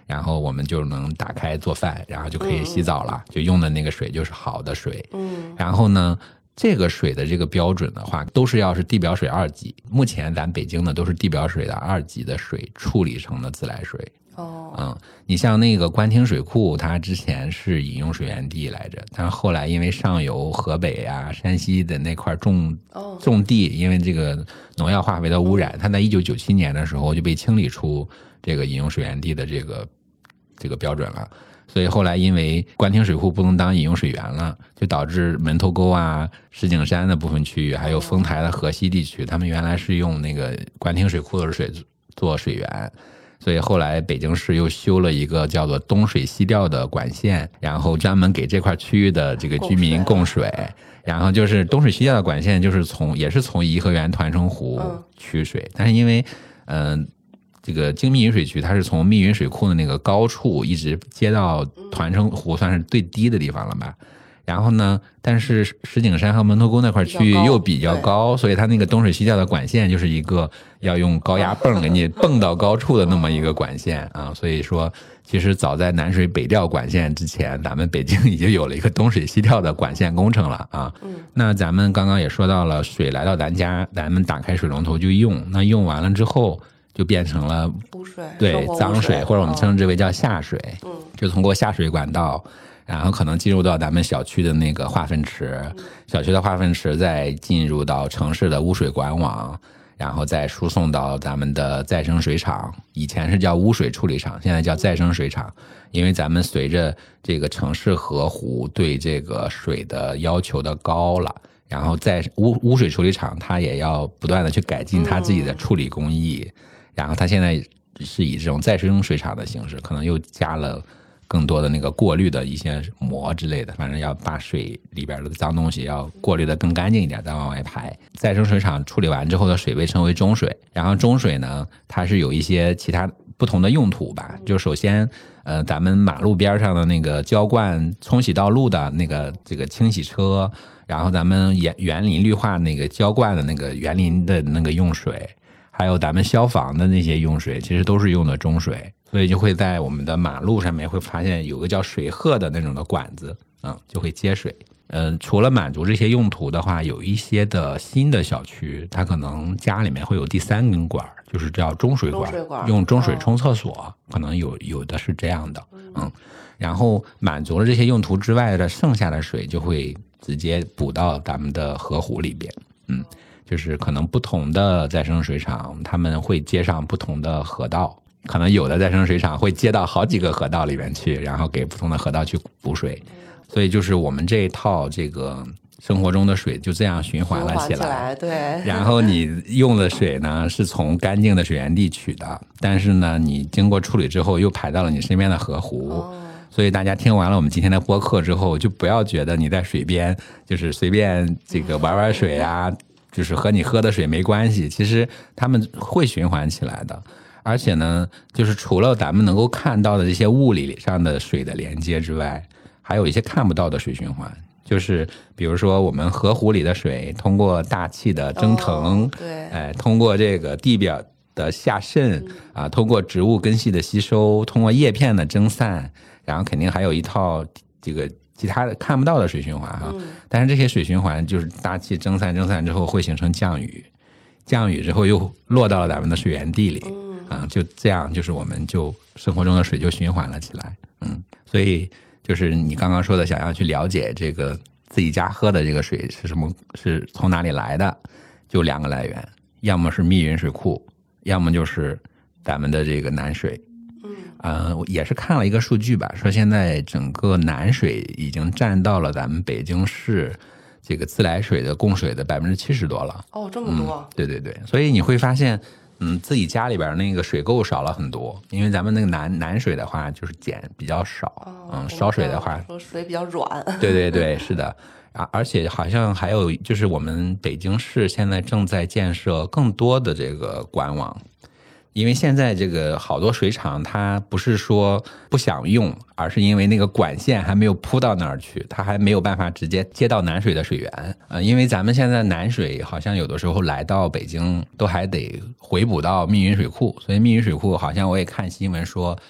然后我们就能打开做饭，然后就可以洗澡了，就用的那个水就是好的水。然后呢，这个水的这个标准的话，都是要是地表水2级。目前咱北京呢都是地表水的2级的水处理成的自来水。你像那个官厅水库，它之前是饮用水源地来着，但是后来因为上游河北啊、山西的那块种地，因为这个农药化肥的污染，它在1997年的时候就被清理出这个饮用水源地的这个标准了。所以后来因为官厅水库不能当饮用水源了，就导致门头沟啊、石景山的部分区域，还有丰台的河西地区，他们原来是用那个官厅水库的水做水源。所以后来北京市又修了一个叫做东水西调的管线，然后专门给这块区域的这个居民供水。然后就是东水西调的管线，就是也是从颐和园团城湖取水，但是因为这个京密云水区它是从密云水库的那个高处一直接到团城湖，算是最低的地方了吧。然后呢，但是石景山和门头沟那块区域又比较高，所以它那个东水西调的管线就是一个要用高压泵给你泵到高处的那么一个管线啊。所以说，其实早在南水北调管线之前，咱们北京已经有了一个东水西调的管线工程了啊。那咱们刚刚也说到了，水来到咱家，咱们打开水龙头就用，那用完了之后就变成了污水， 对，脏水，或者我们称之为叫下水，就通过下水管道。然后可能进入到咱们小区的那个化粪池，小区的化粪池再进入到城市的污水管网，然后再输送到咱们的再生水厂，以前是叫污水处理厂，现在叫再生水厂。因为咱们随着这个城市河湖对这个水的要求的高了，然后在污水处理厂它也要不断的去改进它自己的处理工艺，然后它现在是以这种再生水厂的形式，可能又加了更多的那个过滤的一些膜之类的，反正要把水里边的脏东西要过滤的更干净一点，再往外排。再生水厂处理完之后的水被称为中水，然后中水呢，它是有一些其他不同的用途吧。就首先，咱们马路边上的那个浇灌、冲洗道路的那个这个清洗车，然后咱们园林绿化那个浇灌的那个园林的那个用水，还有咱们消防的那些用水，其实都是用的中水。所以就会在我们的马路上面会发现有个叫水鹤的那种的管子，就会接水。除了满足这些用途的话，有一些的新的小区，它可能家里面会有第3根管，就是叫中水管，用中水冲厕所，可能有的是这样的，然后满足了这些用途之外的剩下的水就会直接补到咱们的河湖里边，就是可能不同的再生水厂，他们会接上不同的河道。可能有的再生水厂会接到好几个河道里面去，然后给不同的河道去补水，所以就是我们这一套这个生活中的水就这样循环了起来。 对。 然后你用的水呢是从干净的水源地取的，但是呢你经过处理之后又排到了你身边的河湖。所以大家听完了我们今天的播客之后，就不要觉得你在水边就是随便这个玩水啊，就是和你喝的水没关系，其实他们会循环起来的。而且呢，就是除了咱们能够看到的这些物理上的水的连接之外，还有一些看不到的水循环，就是比如说我们河湖里的水通过大气的蒸腾，通过这个地表的下渗啊，通过植物根系的吸收，通过叶片的蒸散，然后肯定还有一套这个其他的看不到的水循环哈。但是这些水循环就是大气蒸散之后会形成降雨，降雨之后又落到了咱们的水源地里。就这样，就是我们就生活中的水就循环了起来。所以就是你刚刚说的，想要去了解这个自己家喝的这个水是什么，是从哪里来的，就2个来源，要么是密云水库，要么就是咱们的这个南水。我也是看了一个数据吧，说现在整个南水已经占到了咱们北京市这个自来水的供水的70%多了。 这么多。 对对对，所以你会发现自己家里边那个水垢少了很多，因为咱们那个南水的话就是碱比较少，烧水的话说水比较软。 对对对，是的。而且好像还有就是我们北京市现在正在建设更多的这个管网，因为现在这个好多水厂它不是说不想用，而是因为那个管线还没有铺到那儿去，它还没有办法直接接到南水的水源。因为咱们现在南水好像有的时候来到北京都还得回补到密云水库，所以密云水库好像我也看新闻说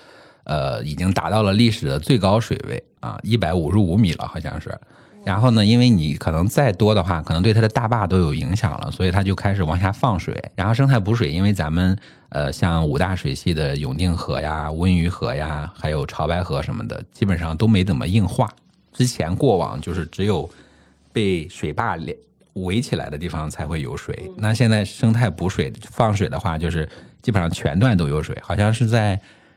已经达到了历史的最高水位啊，155米了好像是。然后呢，因为你可能再多的话，可能对它的大坝都有影响了，所以它就开始往下放水。然后生态补水，因为咱们像5大水系的永定河呀、温榆河呀，还有潮白河什么的，基本上都没怎么硬化。之前过往就是只有被水坝围起来的地方才会有水，那现在生态补水放水的话，就是基本上全段都有水，好像是在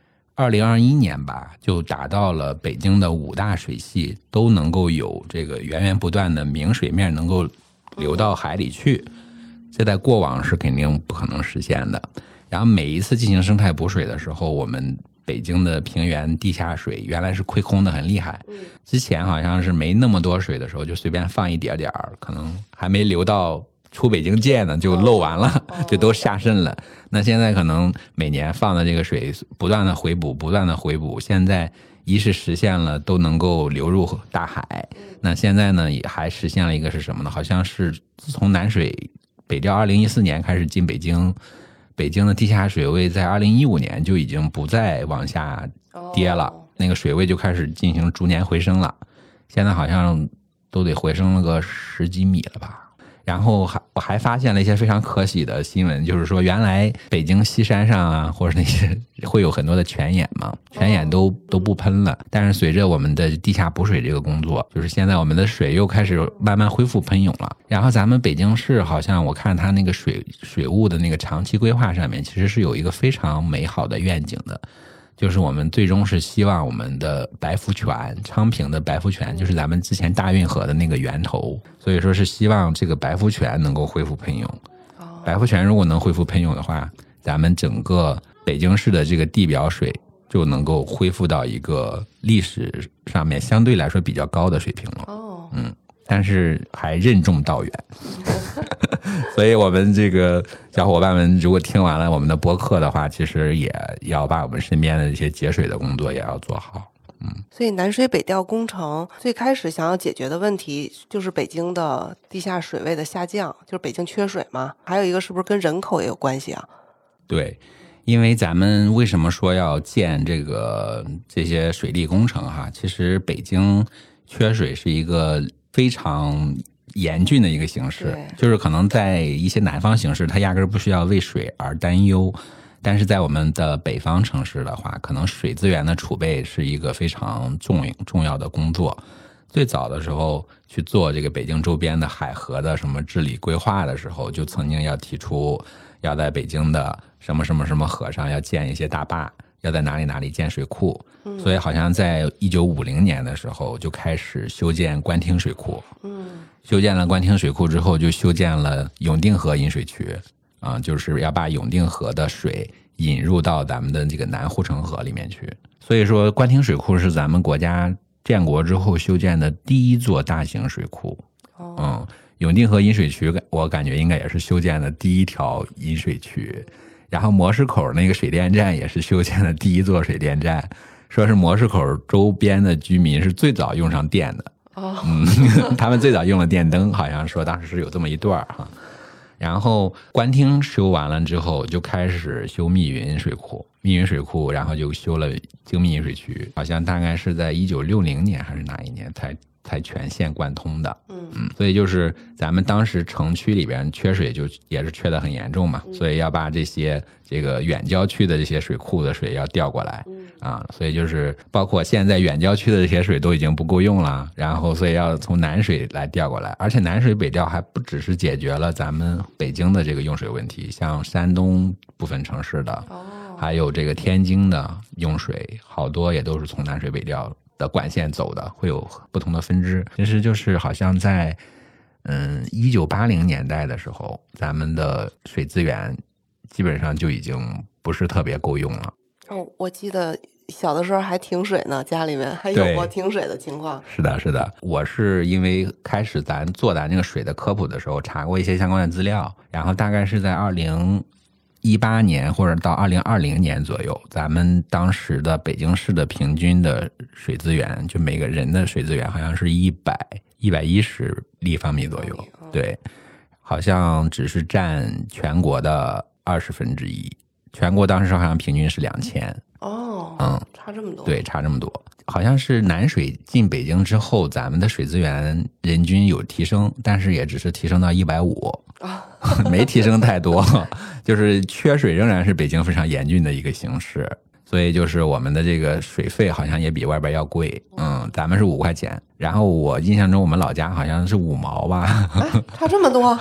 2021年吧，就达到了北京的5大水系都能够有这个源源不断的明水面能够流到海里去，这在过往是肯定不可能实现的。然后每一次进行生态补水的时候，我们北京的平原地下水原来是亏空的很厉害，之前好像是没那么多水的时候就随便放一点点，可能还没流到出北京界呢就漏完了，就都下渗了。那现在可能每年放的这个水不断的回补，不断的回补，现在一是实现了都能够流入大海，那现在呢也还实现了一个是什么呢？好像是自从南水北调2014年开始进北京，北京的地下水位在2015年就已经不再往下跌了，那个水位就开始进行逐年回升了，现在好像都得回升了个10几米了吧。然后我还发现了一些非常可喜的新闻，就是说原来北京西山上啊，或者那些会有很多的泉眼嘛，泉眼都不喷了，但是随着我们的地下补水这个工作，就是现在我们的水又开始慢慢恢复喷涌了。然后咱们北京市好像我看它那个水务的那个长期规划上面，其实是有一个非常美好的愿景的，就是我们最终是希望我们的白福泉，昌平的白福泉就是咱们之前大运河的那个源头，所以说是希望这个白福泉能够恢复喷涌。白福泉如果能恢复喷涌的话，咱们整个北京市的这个地表水就能够恢复到一个历史上面相对来说比较高的水平了。但是还任重道远所以我们这个小伙伴们如果听完了我们的播客的话，其实也要把我们身边的一些节水的工作也要做好。 所以南水北调工程最开始想要解决的问题就是北京的地下水位的下降，就是北京缺水嘛，还有一个是不是跟人口也有关系啊？ 对，因为咱们为什么说要建这些水利工程哈，其实北京缺水是一个非常严峻的一个形势，就是可能在一些南方形势它压根不需要为水而担忧，但是在我们的北方城市的话，可能水资源的储备是一个非常重要的工作。最早的时候去做这个北京周边的海河的什么治理规划的时候，就曾经要提出要在北京的什么什么什么河上要建一些大坝，要在哪里建水库，所以好像在1950年的时候就开始修建官厅水库，修建了官厅水库之后就修建了永定河引水渠啊，就是要把永定河的水引入到咱们的这个南护城河里面去。所以说官厅水库是咱们国家建国之后修建的第一座大型水库。永定河引水渠我感觉应该也是修建的第一条引水渠，然后磨石口那个水电站也是修建的第一座水电站，说是磨石口周边的居民是最早用上电的。他们最早用了电灯，好像说当时是有这么一段哈。然后官厅修完了之后就开始修密云水库，然后就修了精密引水渠，好像大概是在1960年还是哪一年才全线贯通的。所以就是咱们当时城区里边缺水就也是缺得很严重嘛，所以要把这个远郊区的这些水库的水要调过来啊，所以就是包括现在远郊区的这些水都已经不够用了，然后所以要从南水来调过来，而且南水北调还不只是解决了咱们北京的这个用水问题，像山东部分城市的还有这个天津的用水好多也都是从南水北调的管线走的，会有不同的分支。其实就是好像在1980年代的时候，咱们的水资源基本上就已经不是特别够用了。 我记得小的时候还停水呢，家里面还有过停水的情况。 是的，我是因为开始咱做咱这个水的科普的时候查过一些相关的资料，然后大概是在2018年或者到2020年左右，咱们当时的北京市的平均的水资源，就每个人的水资源好像是110立方米左右，对，好像只是占全国的1/20，全国当时好像平均是2000。 差这么多。 对，差这么多。好像是南水进北京之后，咱们的水资源人均有提升，但是也只是提升到150没提升太多，就是缺水仍然是北京非常严峻的一个形势。所以就是我们的这个水费好像也比外边要贵，咱们是5块钱，然后我印象中我们老家好像是5毛吧， 差这么多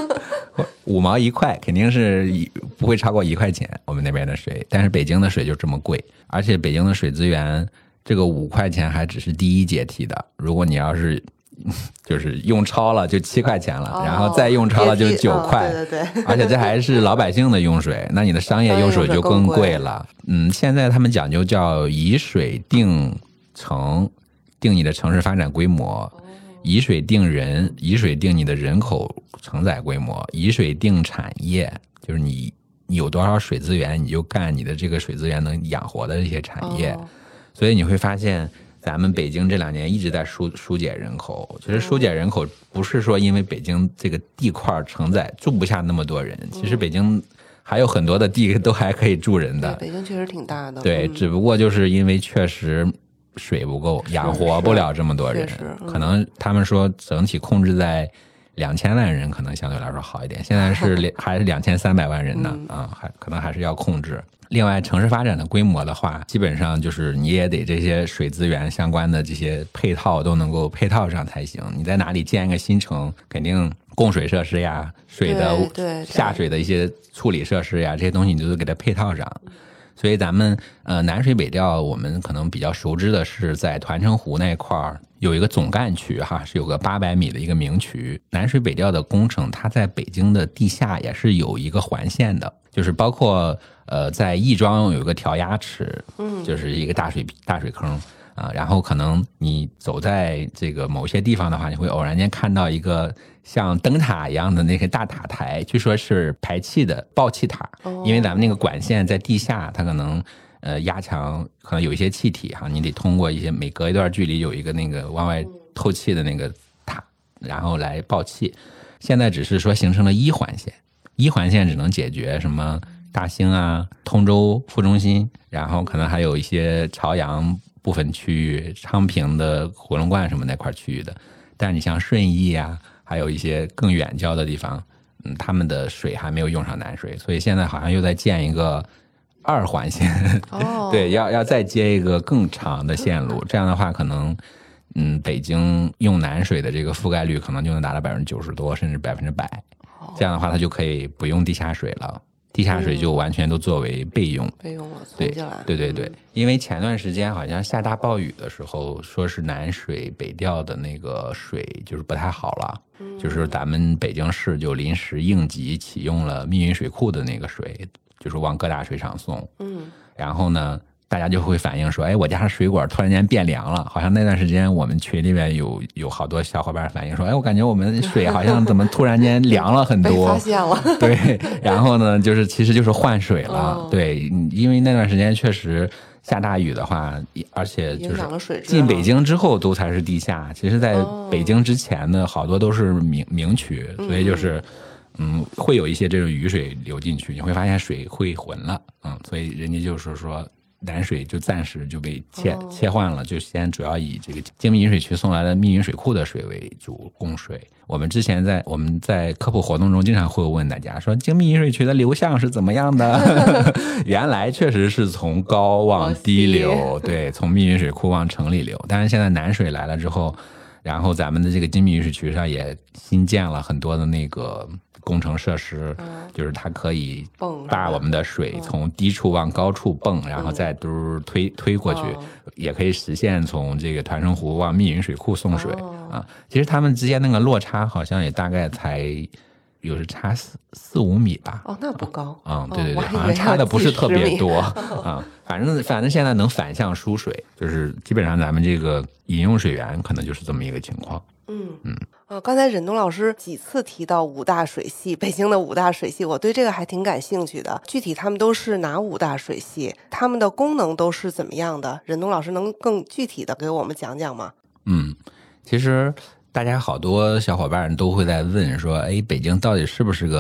，5毛1块，肯定是不会超过1块钱。我们那边的水，但是北京的水就这么贵，而且北京的水资源这个5块钱还只是第一阶梯的，如果你要是就是用超了就7块钱了，然后再用超了就9块， 对， 而且这还是老百姓的用水，那你的商业用水就更贵了。现在他们讲究叫以水定城，定你的城市发展规模，以水定人，以水定你的人口承载规模，以水定产业，就是你有多少水资源，你就干你的这个水资源能养活的这些产业。所以你会发现咱们北京这2年一直在疏解人口，其实疏解人口不是说因为北京这个地块承载住不下那么多人，其实北京还有很多的地都还可以住人的。 北京确实挺大的。 对，只不过就是因为确实水不够，养活不了这么多人，可能他们说整体控制在2000万人，可能相对来说好一点，现在是还是2300万人呢，可能还是要控制。另外城市发展的规模的话，基本上就是你也得这些水资源相关的这些配套都能够配套上才行。你在哪里建一个新城，肯定供水设施呀，水的下水的一些处理设施呀，这些东西你都得给它配套上。所以咱们南水北调，我们可能比较熟知的是在团城湖那块儿有一个总干渠哈，是有个800米的一个明渠。南水北调的工程，它在北京的地下也是有一个环线的，就是包括在亦庄有一个调压池，就是一个大水坑啊，然后可能你走在这个某些地方的话，你会偶然间看到一个像灯塔一样的那些大塔台，据说是排气的爆气塔，因为咱们那个管线在地下，它可能压强可能有一些气体哈，你得通过一些每隔一段距离有一个那个往外透气的那个塔，然后来爆气。现在只是说形成了1环线，1环线只能解决什么大兴啊、通州副中心，然后可能还有一些朝阳部分区域、昌平的回龙观什么那块区域的。但是你像顺义啊，还有一些更远郊的地方，他们的水还没有用上南水，所以现在好像又在建一个2环线，对，要再接一个更长的线路，这样的话可能北京用南水的这个覆盖率可能就能达到90%多，甚至100%，这样的话它就可以不用地下水了。地下水就完全都作为备用了， 存进来。 对，因为前段时间好像下大暴雨的时候，说是南水北调的那个水就是不太好了，就是咱们北京市就临时应急启用了密云水库的那个水，就是往各大水厂送。然后呢，大家就会反映说，哎，我家的水管突然间变凉了，好像那段时间我们群里面有好多小伙伴反映说，哎，我感觉我们水好像怎么突然间凉了很多， 被发现了。 对，然后呢，其实就是换水了。对，因为那段时间确实下大雨的话，而且就是进北京之后都才是地下，其实在北京之前的好多都是明渠，所以就是会有一些这种雨水流进去，你会发现水会浑了，所以人家就是说南水就暂时就被切换了，就先主要以这个京密云水渠送来的密云水库的水为主供水。我们之前我们在科普活动中经常会问大家说，京密云水渠的流向是怎么样的？原来确实是从高往低流，对，从密云水库往城里流。但是现在南水来了之后，然后咱们的这个京密云水渠上也新建了很多的那个工程设施，就是它可以把我们的水从低处往高处蹦，然后再推过去，也可以实现从这个团城湖往密云水库送水啊。其实他们之间那个落差好像也大概才有时差4-5米吧。 那不高。 对，好像差的不是特别多啊。反正现在能反向输水，就是基本上咱们这个饮用水源可能就是这么一个情况。 刚才忍冬老师几次提到5大水系，北京的5大水系，我对这个还挺感兴趣的。具体他们都是哪5大水系？他们的功能都是怎么样的？忍冬老师能更具体的给我们讲讲吗？ 其实大家好多小伙伴都会在问说，哎，北京到底是不是个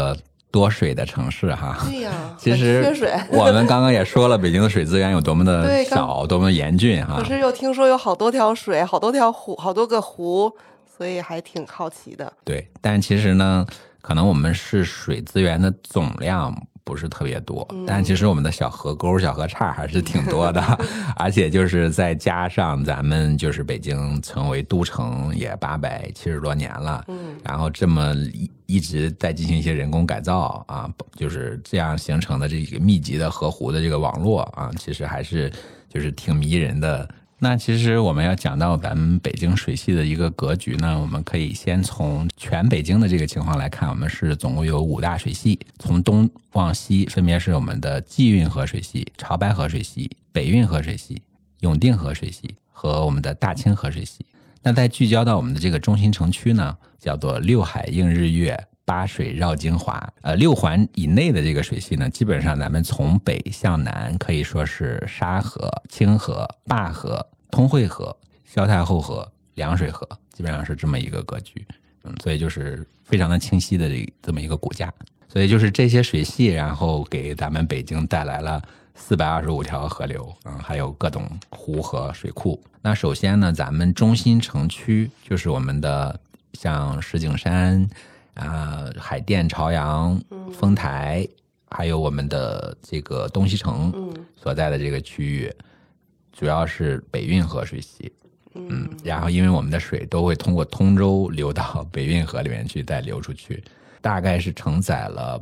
多水的城市哈。 对呀， 其实很缺水。 我们刚刚也说了，北京的水资源有多么的少，多么严峻哈。 可是又听说有好多条水，好多条湖，好多个湖，所以还挺好奇的。 对，但其实呢，可能我们是水资源的总量不是特别多，但其实我们的小河沟、小河岔还是挺多的，而且就是再加上咱们就是北京成为都城也870多年了，然后这么一直在进行一些人工改造啊，就是这样形成的这个密集的河湖的这个网络啊，其实还是就是挺迷人的。那其实我们要讲到咱们北京水系的一个格局呢，我们可以先从全北京的这个情况来看，我们是总共有5大水系，从东往西分别是我们的济运河水系、潮白河水系、北运河水系、永定河水系和我们的大清河水系。那再聚焦到我们的这个中心城区呢，叫做6海映日月，8水绕京华。6环以内的这个水系呢，基本上咱们从北向南可以说是沙河、清河、灞河、通惠河、萧太后河、凉水河，基本上是这么一个格局。所以就是非常的清晰的这么一个骨架。所以就是这些水系，然后给咱们北京带来了425条河流，还有各种湖河水库。那首先呢，咱们中心城区就是我们的像石景山海淀、朝阳、丰台，还有我们的这个东西城所在的这个区域，主要是北运河水系。然后因为我们的水都会通过通州流到北运河里面去，再流出去，大概是承载了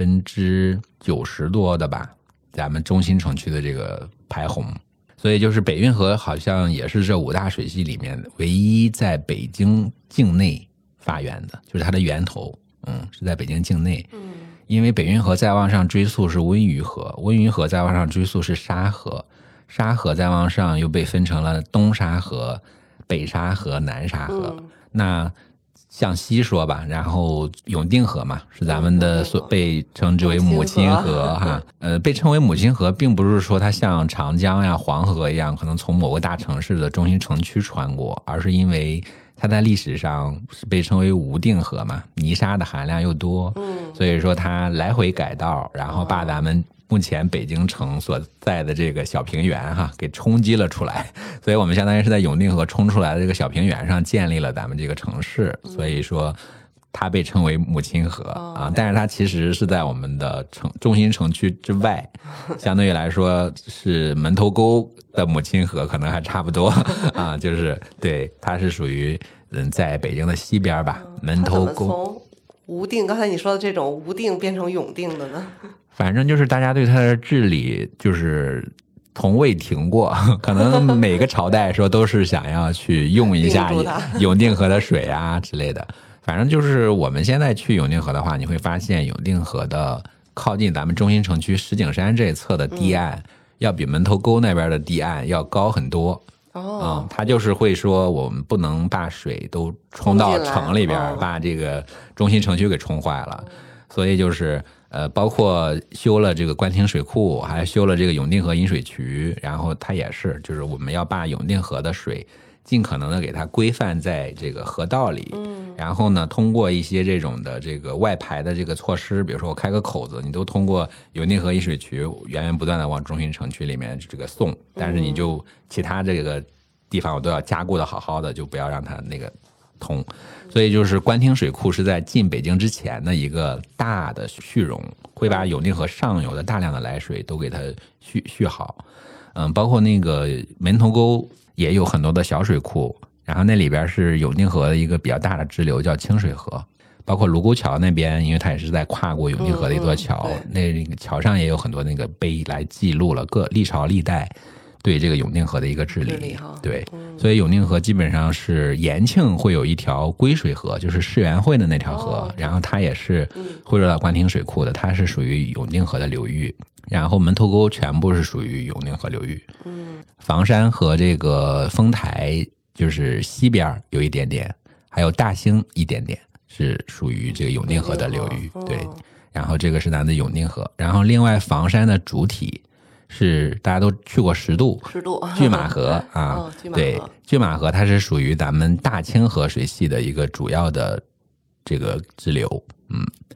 90%多的吧，咱们中心城区的这个排洪。所以就是北运河好像也是这5大水系里面唯一在北京境内发源的，就是它的源头是在北京境内。因为北运河再往上追溯是温榆河，温榆河再往上追溯是沙河，沙河再往上又被分成了东沙河、北沙河、南沙河。那向西说吧，然后永定河嘛，是咱们的被称之为母亲河哈。被称为母亲河，并不是说它像长江呀、黄河一样，可能从某个大城市的中心城区穿过，而是因为它在历史上是被称为无定河嘛，泥沙的含量又多，所以说它来回改道，然后把咱们目前北京城所在的这个小平原给冲击了出来，所以我们相当于是在永定河冲出来的这个小平原上建立了咱们这个城市，所以说它被称为母亲河但是它其实是在我们的中心城区之外，相对于来说是门头沟的母亲河可能还差不多就是对，它是属于在北京的西边吧，门头沟。 从无定，刚才你说的这种无定变成永定的呢？ 反正就是大家对它的治理就是从未停过，可能每个朝代说都是想要去用一下永定河的水之类的。反正就是我们现在去永定河的话，你会发现永定河的靠近咱们中心城区石景山这一侧的堤岸，要比门头沟那边的堤岸要高很多。他就是会说我们不能把水都冲到城里边，把这个中心城区给冲坏了。所以就是包括修了这个官厅水库，还修了这个永定河引水渠，然后它也是就是我们要把永定河的水尽可能的给它规范在这个河道里，然后呢通过一些这种的这个外排的这个措施，比如说我开个口子，你都通过永定河引水渠源源不断的往中心城区里面这个送，但是你就其他这个地方我都要加固的好好的，就不要让它那个通。所以就是官厅水库是在进北京之前的一个大的蓄容，会把永定河上游的大量的来水都给它蓄好。包括那个门头沟也有很多的小水库，然后那里边是永定河的一个比较大的支流叫清水河。包括卢沟桥那边，因为它也是在跨过永定河的一座桥，那个桥上也有很多那个碑来记录了各历朝历代对这个永定河的一个治理。对，所以永定河基本上是延庆会有一条归水河，就是世园会的那条河，然后它也是汇入到官厅水库的，它是属于永定河的流域。然后门头沟全部是属于永定河流域。房山和这个丰台就是西边有一点点，还有大兴一点点是属于这个永定河的流域。对，然后这个是咱的永定河。然后另外房山的主体是大家都去过10渡拒马河对，拒马河它是属于咱们大清河水系的一个主要的这个支流。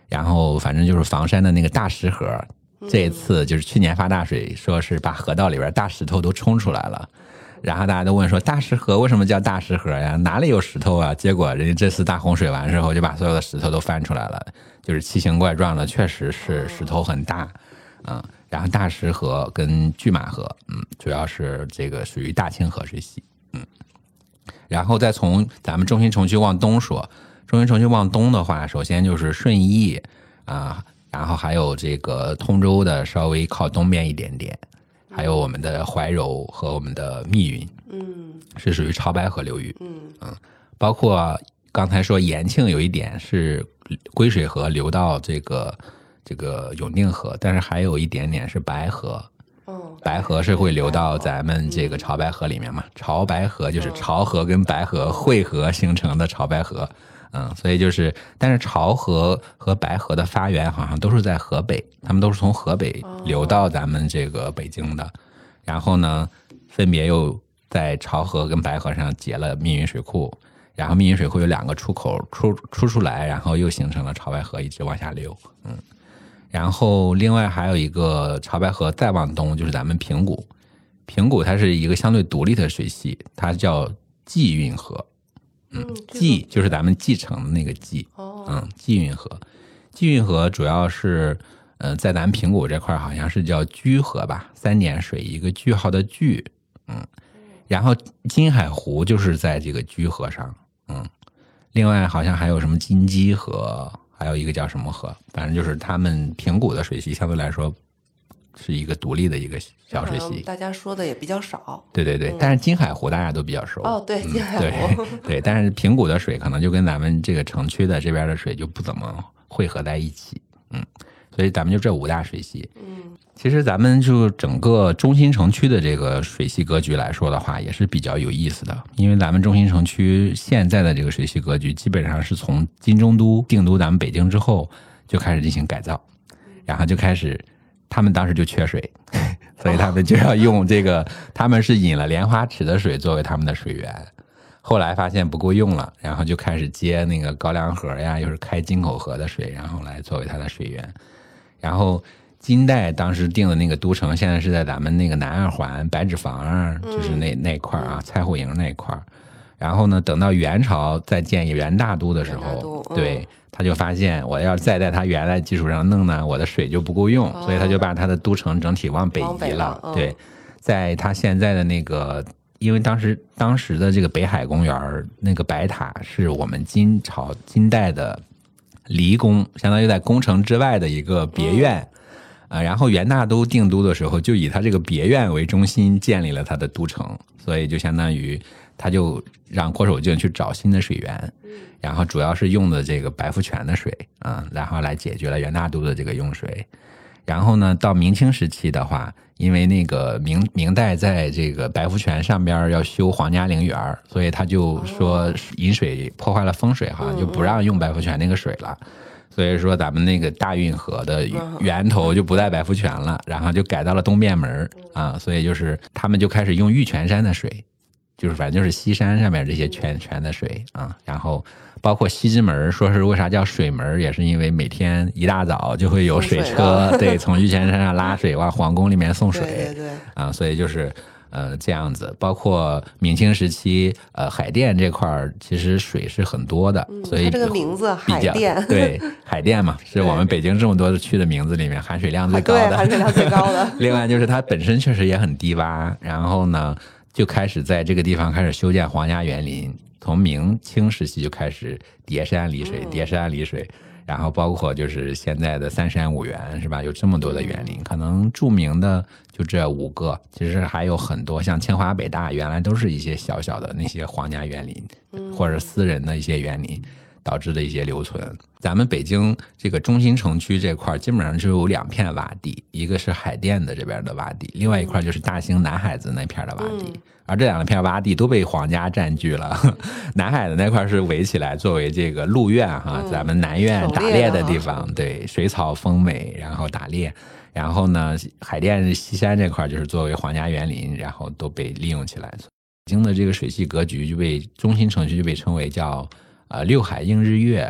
然后反正就是房山的那个大石河，这一次就是去年发大水，说是把河道里边大石头都冲出来了。然后大家都问说大石河为什么叫大石河呀？哪里有石头啊？结果人家这次大洪水完之后就把所有的石头都翻出来了，就是奇形怪状的，确实是石头很大然后大石河跟拒马河主要是这个属于大清河水系然后再从咱们中心城区往东说，中心城区往东的话，首先就是顺义然后还有这个通州的稍微靠东边一点点，还有我们的怀柔和我们的密云，是属于潮白河流域，包括刚才说延庆有一点是归水河流到这个永定河，但是还有一点点是白河，白河是会流到咱们这个潮白河里面嘛，潮白河就是潮河跟白河汇合形成的潮白河，所以就是，但是潮河和白河的发源好像都是在河北，他们都是从河北流到咱们这个北京的，然后呢，分别又在潮河跟白河上结了密云水库，然后密云水库有2个出口出来，然后又形成了潮白河一直往下流，然后另外还有一个潮白河再往东就是咱们平谷，平谷它是一个相对独立的水系，它叫济运河。济就是咱们继承的那个济，济运河，济运河主要是在咱平谷这块好像是叫居河吧，3点水一个句号的句，然后金海湖就是在这个居河上，另外好像还有什么金鸡河，还有一个叫什么河，反正就是他们平谷的水系相对来说是一个独立的一个小水系， 大家说的也比较少。 对，但是金海湖大家都比较熟。 对，金海湖。 对，但是平谷的水可能就跟咱们这个城区的这边的水就不怎么汇合在一起。所以咱们就这5大水系。其实咱们就整个中心城区的这个水系格局来说的话，也是比较有意思的，因为咱们中心城区现在的这个水系格局基本上是从金中都定都咱们北京之后就开始进行改造，然后就开始。他们当时就缺水，所以他们就要用这个，他们是引了莲花池的水作为他们的水源，后来发现不够用了，然后就开始接那个高粱河呀，又是开金口河的水，然后来作为它的水源。然后金代当时定的那个都城，现在是在咱们那个南二环白纸坊就是那块蔡户营那块。然后呢，等到元朝再建元大都的时候，对。他就发现我要再在他原来基础上弄呢，我的水就不够用，所以他就把他的都城整体往北移了。对，在他现在的那个，因为当时的这个北海公园那个白塔是我们金代的离宫，相当于在宫城之外的一个别院。然后元大都定都的时候，就以他这个别院为中心建立了他的都城，所以就相当于他就让郭守敬去找新的水源，然后主要是用的这个白福泉的水然后来解决了元大都的这个用水。然后呢，到明清时期的话，因为那个明代在这个白福泉上边要修皇家陵园，所以他就说引水破坏了风水，好像就不让用白福泉那个水了。所以说咱们那个大运河的源头就不在白福泉了，然后就改到了东便门所以就是他们就开始用玉泉山的水，就是反正就是西山上面这些泉的水然后包括西直门，说是为啥叫水门，也是因为每天一大早就会有水车对，从玉泉山上拉水往皇宫里面送水，对所以就是这样子。包括明清时期海淀这块其实水是很多的，所以它这个名字海淀对，海淀嘛，是我们北京这么多区的名字里面含水量最高的， 对，含水量最高的另外就是它本身确实也很低洼，然后呢就开始在这个地方开始修建皇家园林，从明清时期就开始叠山理水，然后包括就是现在的三山五园是吧，有这么多的园林，可能著名的就这5个，其实还有很多，像清华北大原来都是一些小小的那些皇家园林或者私人的一些园林导致的一些留存。咱们北京这个中心城区这块基本上就有2片洼地，一个是海淀的这边的洼地，另外一块就是大兴南海子那片的洼地，而这2片洼地都被皇家占据了。南海的那块是围起来作为这个鹿苑咱们南苑打猎的地方，对，水草丰美，然后打猎。然后呢，海淀西山这块就是作为皇家园林，然后都被利用起来。北京的这个水系格局就被中心城区就被称为叫六海映日月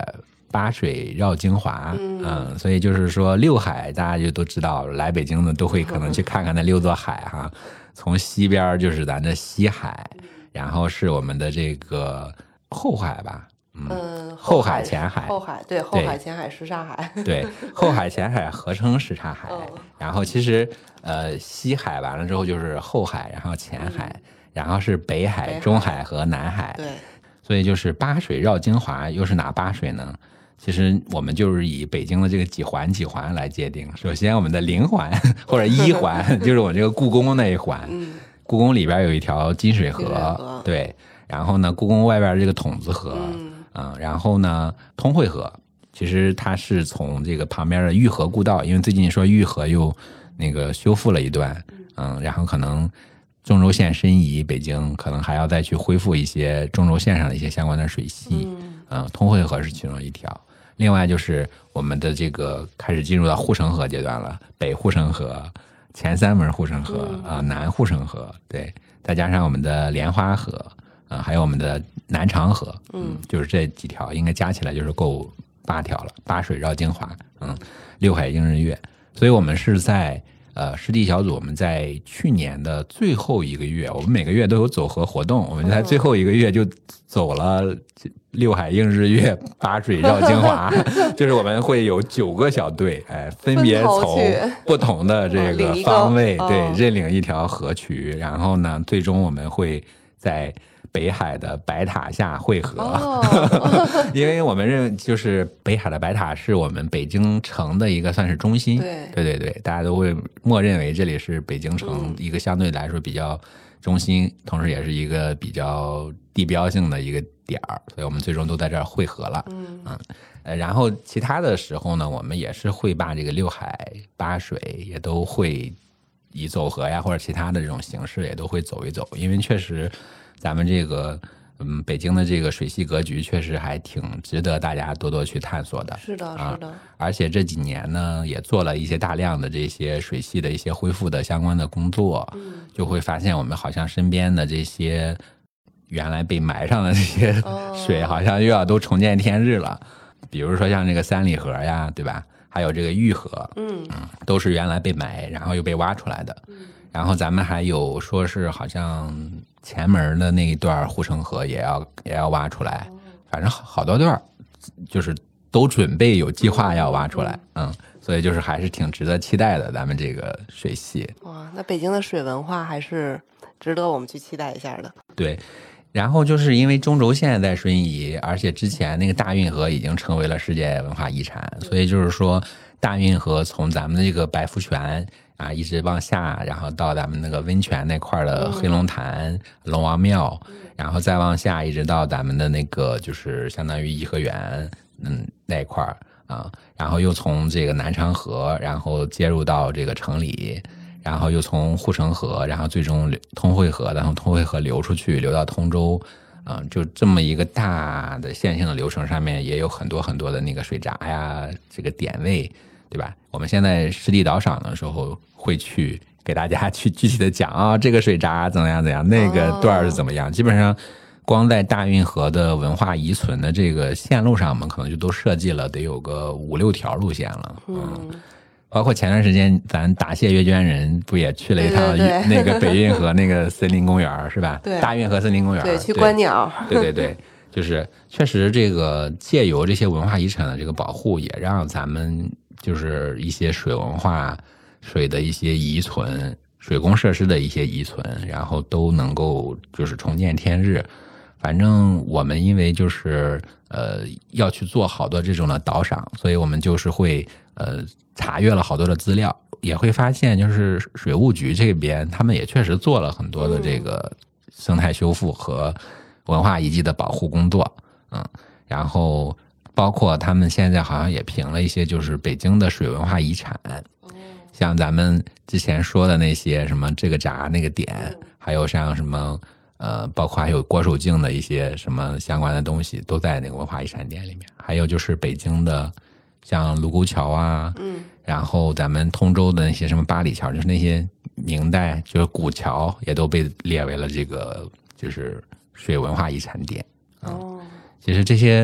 八水绕京华，所以就是说六海大家就都知道，来北京的都会可能去看看那6座海哈。从西边就是咱的西海，然后是我们的这个后海吧，后海前海， 后海对，后海前海什刹海， 对，后海前海合称什刹海。然后其实西海完了之后就是后海，然后前海，然后是北海、中海和南海。 对， 所以就是八水绕京华，又是哪8水呢？其实我们就是以北京的这个几环来界定。首先我们的0环或者1环就是我这个故宫那一环，故宫里边有一条金水河，对，然后呢故宫外边这个筒子河，然后呢通惠河，其实它是从这个旁边的御河故道，因为最近说御河又那个修复了一段，然后可能中轴线申遗，北京可能还要再去恢复一些中轴线上的一些相关的水系，通惠河是其中一条。另外就是我们的这个开始进入到护城河阶段了，北护城河、前3门护城河南护城河，对，再加上我们的莲花河，还有我们的南长河，就是这几条应该加起来就是够8条了，八水绕京华，六海映日月。所以我们是在湿地小组，我们在去年的最后1个月，我们每个月都有走河活动，我们在最后1个月就走了六海映日月，八水绕京华，就是我们会有9个小队，分别从不同的这个方位，对，认领一条河渠，然后呢，最终我们会在北海的白塔下汇合，因为我们认为就是北海的白塔是我们北京城的一个算是中心，对，大家都会默认为这里是北京城一个相对来说比较中心，同时也是一个比较地标性的一个点儿，所以我们最终都在这儿汇合了，然后其他的时候呢，我们也是会把这个六海八水也都会以走河呀或者其他的这种形式也都会走一走，因为确实咱们这个北京的这个水系格局确实还挺值得大家多多去探索的。 是的，是的。 而且这几年呢，也做了一些大量的这些水系的一些恢复的相关的工作，就会发现我们好像身边的这些原来被埋上的这些水，好像又要都重见天日了。比如说像这个三里河呀，对吧？还有这个玉河，都是原来被埋，然后又被挖出来的。然后咱们还有说是好像前门的那一段护城河也要挖出来，反正好多段就是都准备有计划要挖出来，所以就是还是挺值得期待的，咱们这个水系。 哇，那北京的水文化还是值得我们去期待一下的。 对，然后就是因为中轴线在申遗，而且之前那个大运河已经成为了世界文化遗产，所以就是说大运河从咱们的这个白福泉啊，一直往下，然后到咱们那个温泉那块的黑龙潭、龙王庙，然后再往下一直到咱们的那个就是相当于颐和园那一块啊，然后又从这个南长河，然后接入到这个城里，然后又从护城河，然后最终通惠河，然后通惠河流出去，流到通州，就这么一个大的线性的流程，上面也有很多很多的那个水闸呀，这个点位，对吧？我们现在湿地导赏的时候会去给大家去具体的讲啊，这个水闸怎么样怎样，那个段是怎么样。基本上光在大运河的文化遗存的这个线路上，我们可能就都设计了得有个5-6条路线了。包括前段时间咱答谢阅捐人不也去了一趟那个北运河那个森林公园是吧？ 对， 大运河森林公园， 对，去观鸟。 对，就是确实这个借由这些文化遗产的这个保护，也让咱们就是一些水文化、水的一些遗存、水工设施的一些遗存，然后都能够就是重见天日。反正我们因为就是要去做好多这种的导赏，所以我们就是会查阅了好多的资料，也会发现就是水务局这边他们也确实做了很多的这个生态修复和文化遗迹的保护工作，然后包括他们现在好像也评了一些就是北京的水文化遗产，像咱们之前说的那些什么这个闸那个点，还有像什么包括还有郭守敬的一些什么相关的东西都在那个文化遗产点里面，还有就是北京的像卢沟桥啊，然后咱们通州的那些什么八里桥，就是那些明代就是古桥也都被列为了这个就是水文化遗产点。其实这些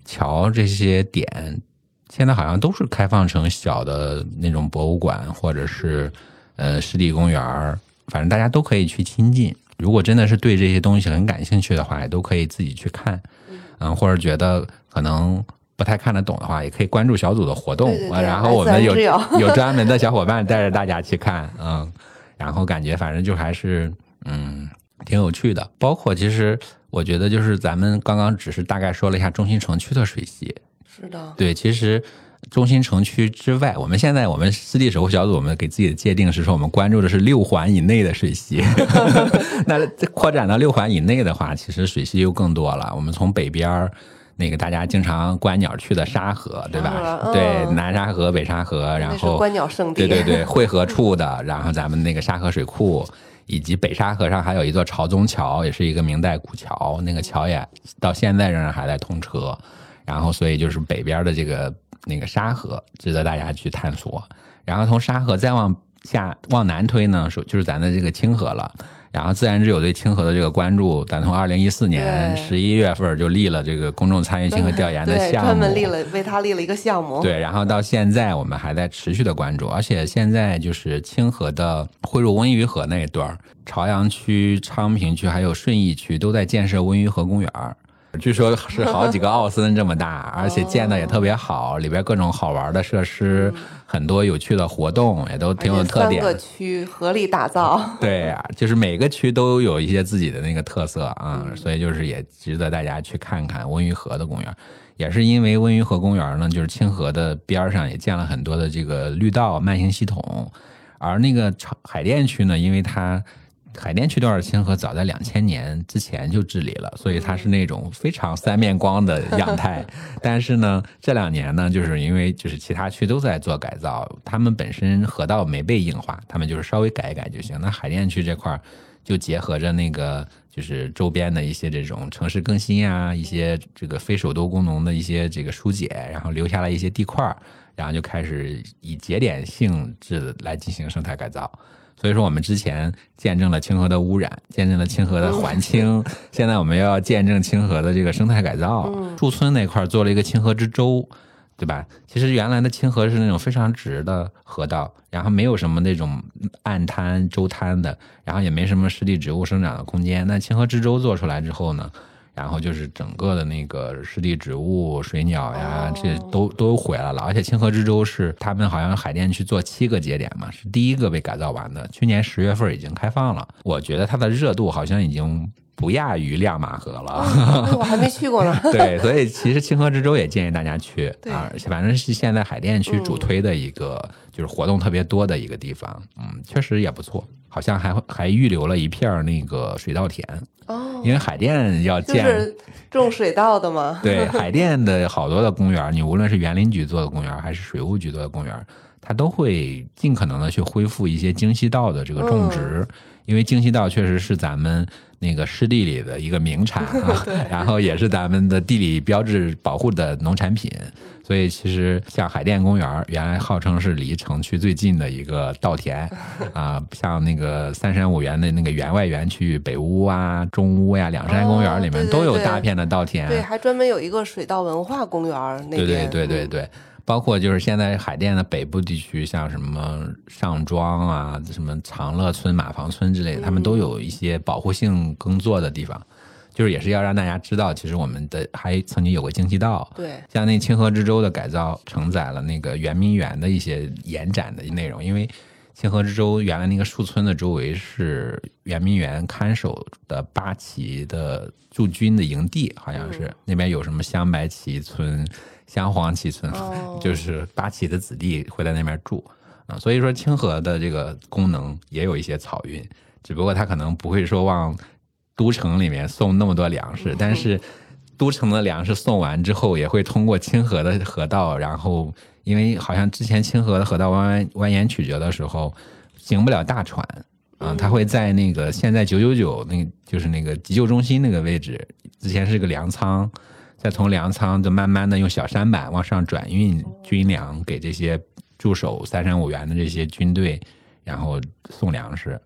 桥这些点现在好像都是开放成小的那种博物馆，或者是湿地公园，反正大家都可以去亲近。如果真的是对这些东西很感兴趣的话，也都可以自己去看，或者觉得可能不太看得懂的话，也可以关注小组的活动， 对对对， 然后我们有专门的小伙伴带着大家去看，然后感觉反正就还是挺有趣的。包括其实我觉得就是咱们刚刚只是大概说了一下中心城区的水系， 是的， 对，其实中心城区之外，我们湿地守护小组，我们给自己的界定是说，我们关注的是6环以内的水系。那扩展到6环以内的话，其实水系又更多了。我们从北边那个大家经常观鸟去的沙河，对吧？对，南沙河、北沙河，然后观鸟圣地， 对，汇合处的，然后咱们那个沙河水库，以及北沙河上还有一座朝宗桥，也是一个明代古桥，那个桥也到现在仍然还在通车。然后所以就是北边的那个沙河值得大家去探索。然后从沙河再往南推呢，就是咱的这个清河了。然后自然之友对清河的这个关注，咱从2014年11月份就立了这个公众参与清河调研的项目， 专门为他立了一个项目。 对，然后到现在我们还在持续的关注，而且现在就是清河的汇入温榆河那一段，朝阳区、昌平区还有顺义区都在建设温榆河公园。据说是好几个奥森这么大，而且建的也特别好，里边各种好玩的设施，很多有趣的活动，也都挺有特点。 3个区合力打造， 对啊，就是每个区都有一些自己的那个特色啊，所以就是也值得大家去看看温榆河的公园。也是因为温榆河公园呢，就是清河的边上也建了很多的这个绿道慢行系统，而那个海淀区呢，因为它海淀区段清河早在2000年之前就治理了，所以它是那种非常三面光的样态。但是呢，这2年呢，就是因为就是其他区都在做改造，他们本身河道没被硬化，他们就是稍微改一改就行。那海淀区这块就结合着那个就是周边的一些这种城市更新啊，一些这个非首都功能的一些这个疏解，然后留下了一些地块，然后就开始以节点性质来进行生态改造。所以说我们之前见证了清河的污染，见证了清河的还清，现在我们要见证清河的这个生态改造。驻村那块做了一个清河之舟，对吧？其实原来的清河是那种非常直的河道，然后没有什么那种岸滩、舟滩的，然后也没什么湿地植物生长的空间。那清河之舟做出来之后呢，然后就是整个的那个湿地植物、水鸟呀，这都回来了。而且清河之舟是他们好像海淀区做7个节点嘛，是第1个被改造完的，去年10月份已经开放了。我觉得它的热度好像已经不亚于亮马河了。 我还没去过呢。 对，所以其实清河之舟也建议大家去啊，反正是现在海淀区主推的一个就是活动特别多的一个地方，确实也不错。好像还预留了一片那个水稻田。因为海淀要建就是种水稻的嘛。 对，海淀的好多的公园，你无论是园林局做的公园还是水务局做的公园，它都会尽可能的去恢复一些京西稻的这个种植，因为京西稻确实是咱们那个湿地里的一个名产啊，然后也是咱们的地理标志保护的农产品。所以其实像海淀公园原来号称是离城区最近的一个稻田啊，像那个三山五园的那个园外园区北屋啊、中屋呀、两山公园里面都有大片的稻田。 对，还专门有一个水稻文化公园那边。 对，包括就是现在海淀的北部地区，像什么上庄啊、什么长乐村、马房村之类的，他们都有一些保护性耕作的地方。就是也是要让大家知道，其实我们的还曾经有过京西稻， 对， 像那清河之舟的改造承载了那个圆明园的一些延展的内容，因为清河之舟原来那个树村的周围是圆明园看守的八旗的驻军的营地，好像是那边有什么镶白旗村、镶黄旗村，就是八旗的子弟会在那边住啊，所以说清河的这个功能也有一些草运，只不过它可能不会说往都城里面送那么多粮食，但是都城的粮食送完之后也会通过清河的河道，然后因为好像之前清河的河道蜿蜒曲折的时候行不了大船啊，它会在那个现在999那就是那个急救中心那个位置，之前是个粮仓，再从粮仓就慢慢的用小舢板往上转运军粮给这些驻守三山五园的这些军队，然后送粮食。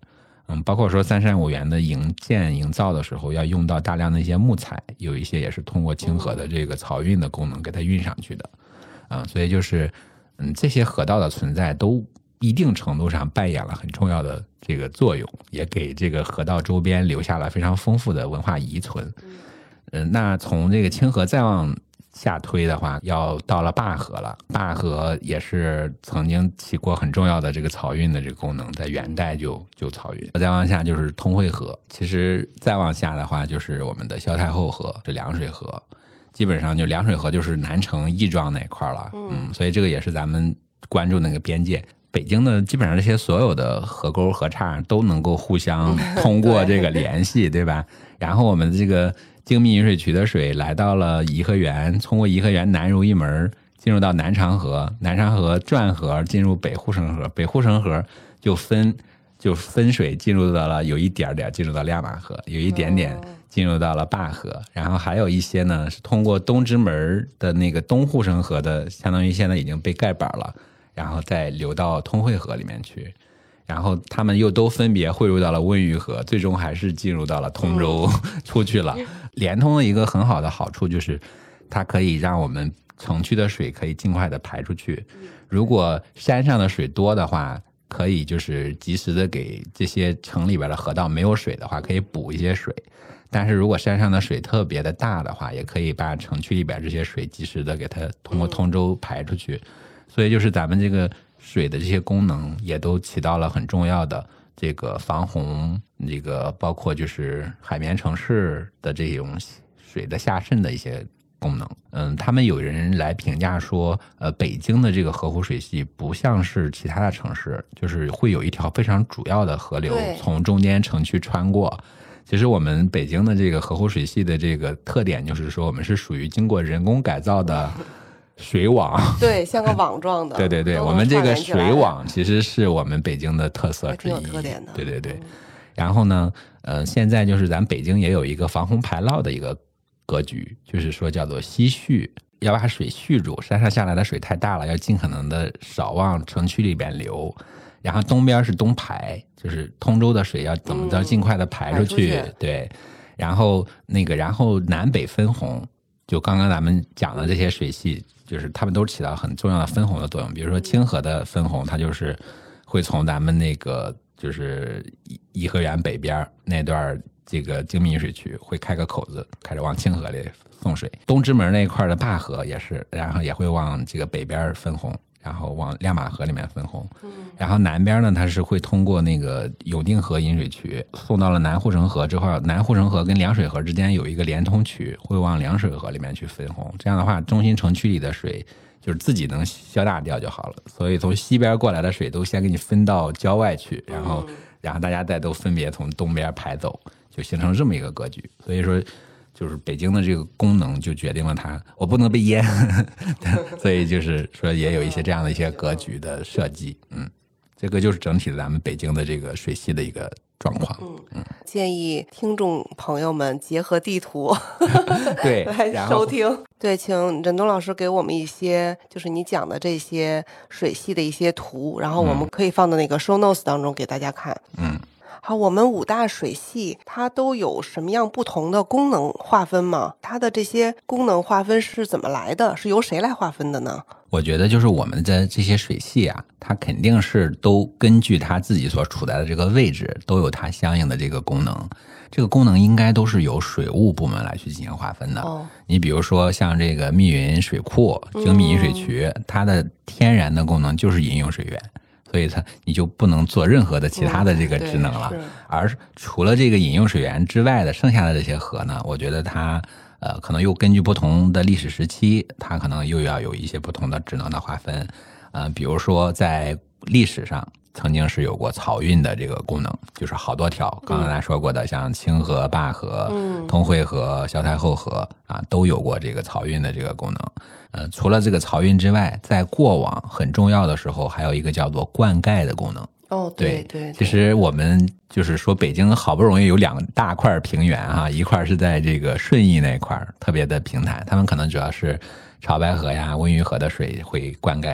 包括说三山五园的营造的时候要用到大量的一些木材，有一些也是通过清河的这个漕运的功能给它运上去的。所以就是这些河道的存在都一定程度上扮演了很重要的这个作用，也给这个河道周边留下了非常丰富的文化遗存。那从这个清河再往下推的话，要到了灞河了。灞河也是曾经起过很重要的这个漕运的这个功能，在元代就漕运。再往下就是通惠河，其实再往下的话就是我们的萧太后河，是凉水河。基本上就凉水河就是南城义庄那块了，所以这个也是咱们关注那个边界。北京的基本上这些所有的河沟河岔都能够互相通过这个联系，对吧？然后我们这个精密引水渠的水来到了颐和园，通过颐和园南入一门，进入到南长河，南长河转河进入北护城河，北护城河就分水进入到了有一点点进入到亮马河，有一点点进入到了灞河，然后还有一些呢是通过东直门的那个东护城河的，相当于现在已经被盖板了，然后再流到通惠河里面去，然后他们又都分别汇入到了温榆河，最终还是进入到了通州出去了。联通的一个很好的好处就是它可以让我们城区的水可以尽快的排出去，如果山上的水多的话，可以就是及时的给这些城里边的河道没有水的话可以补一些水，但是如果山上的水特别的大的话，也可以把城区里边这些水及时的给它通过通州排出去。所以就是咱们这个水的这些功能也都起到了很重要的这个防洪，这个包括就是海绵城市的这种水的下渗的一些功能。他们有人来评价说北京的这个河湖水系不像是其他的城市，就是会有一条非常主要的河流从中间城区穿过。其实我们北京的这个河湖水系的这个特点就是说我们是属于经过人工改造的水网， 对，像个网状的。 对，我们这个水网其实是我们北京的特色之一， 挺有特点的。 对。然后呢，现在就是咱北京也有一个防洪排涝的一个格局，就是说叫做西蓄，要把水蓄住，山上下来的水太大了，要尽可能的少往城区里边流。然后东边是东排，就是通州的水要怎么着尽快的排出去，对。然后南北分洪，就刚刚咱们讲的这些水系，就是它们都起到很重要的分洪的作用。比如说清河的分洪，它就是会从咱们那个就是颐和园北边那段这个精密引水渠会开个口子，开始往清河里送水。东直门那块的灞河也是，然后也会往这个北边分洪，然后往亮马河里面分洪。然后南边呢，它是会通过那个永定河引水渠送到了南护城河之后，南护城河跟凉水河之间有一个连通渠，会往凉水河里面去分洪。这样的话，中心城区里的水就是自己能消纳掉就好了。所以从西边过来的水都先给你分到郊外去，然后大家再都分别从东边排走，就形成这么一个格局。所以说就是北京的这个功能就决定了它，我不能被淹所以就是说也有一些这样的一些格局的设计。这个就是整体的咱们北京的这个水系的一个状况。 建议听众朋友们结合地图对来收听。对，请任东老师给我们一些就是你讲的这些水系的一些图，然后我们可以放到那个 show notes 当中给大家看。好，我们5大水系它都有什么样不同的功能划分吗？它的这些功能划分是怎么来的？是由谁来划分的呢？ 我觉得就是我们的这些水系啊，它肯定是都根据它自己所处在的这个位置，都有它相应的这个功能。这个功能应该都是由水务部门来去进行划分的。你比如说像这个密云水库、精密引水渠，它的天然的功能就是饮用水源。所以你就不能做任何的其他的这个职能了，而除了这个饮用水源之外的剩下的这些河呢，我觉得它可能又根据不同的历史时期，它可能又要有一些不同的职能的划分。比如说在历史上曾经是有过漕运的这个功能，就是好多条刚刚才说过的，像清河、灞河、通惠河、萧太后河都有过这个漕运的这个功能。除了这个漕运之外，在过往很重要的时候，还有一个叫做灌溉的功能。 对， 其实我们就是说北京好不容易有2大块平原一块是在这个顺义那块特别的平坦，他们可能主要是潮白河呀、温榆河的水会灌溉，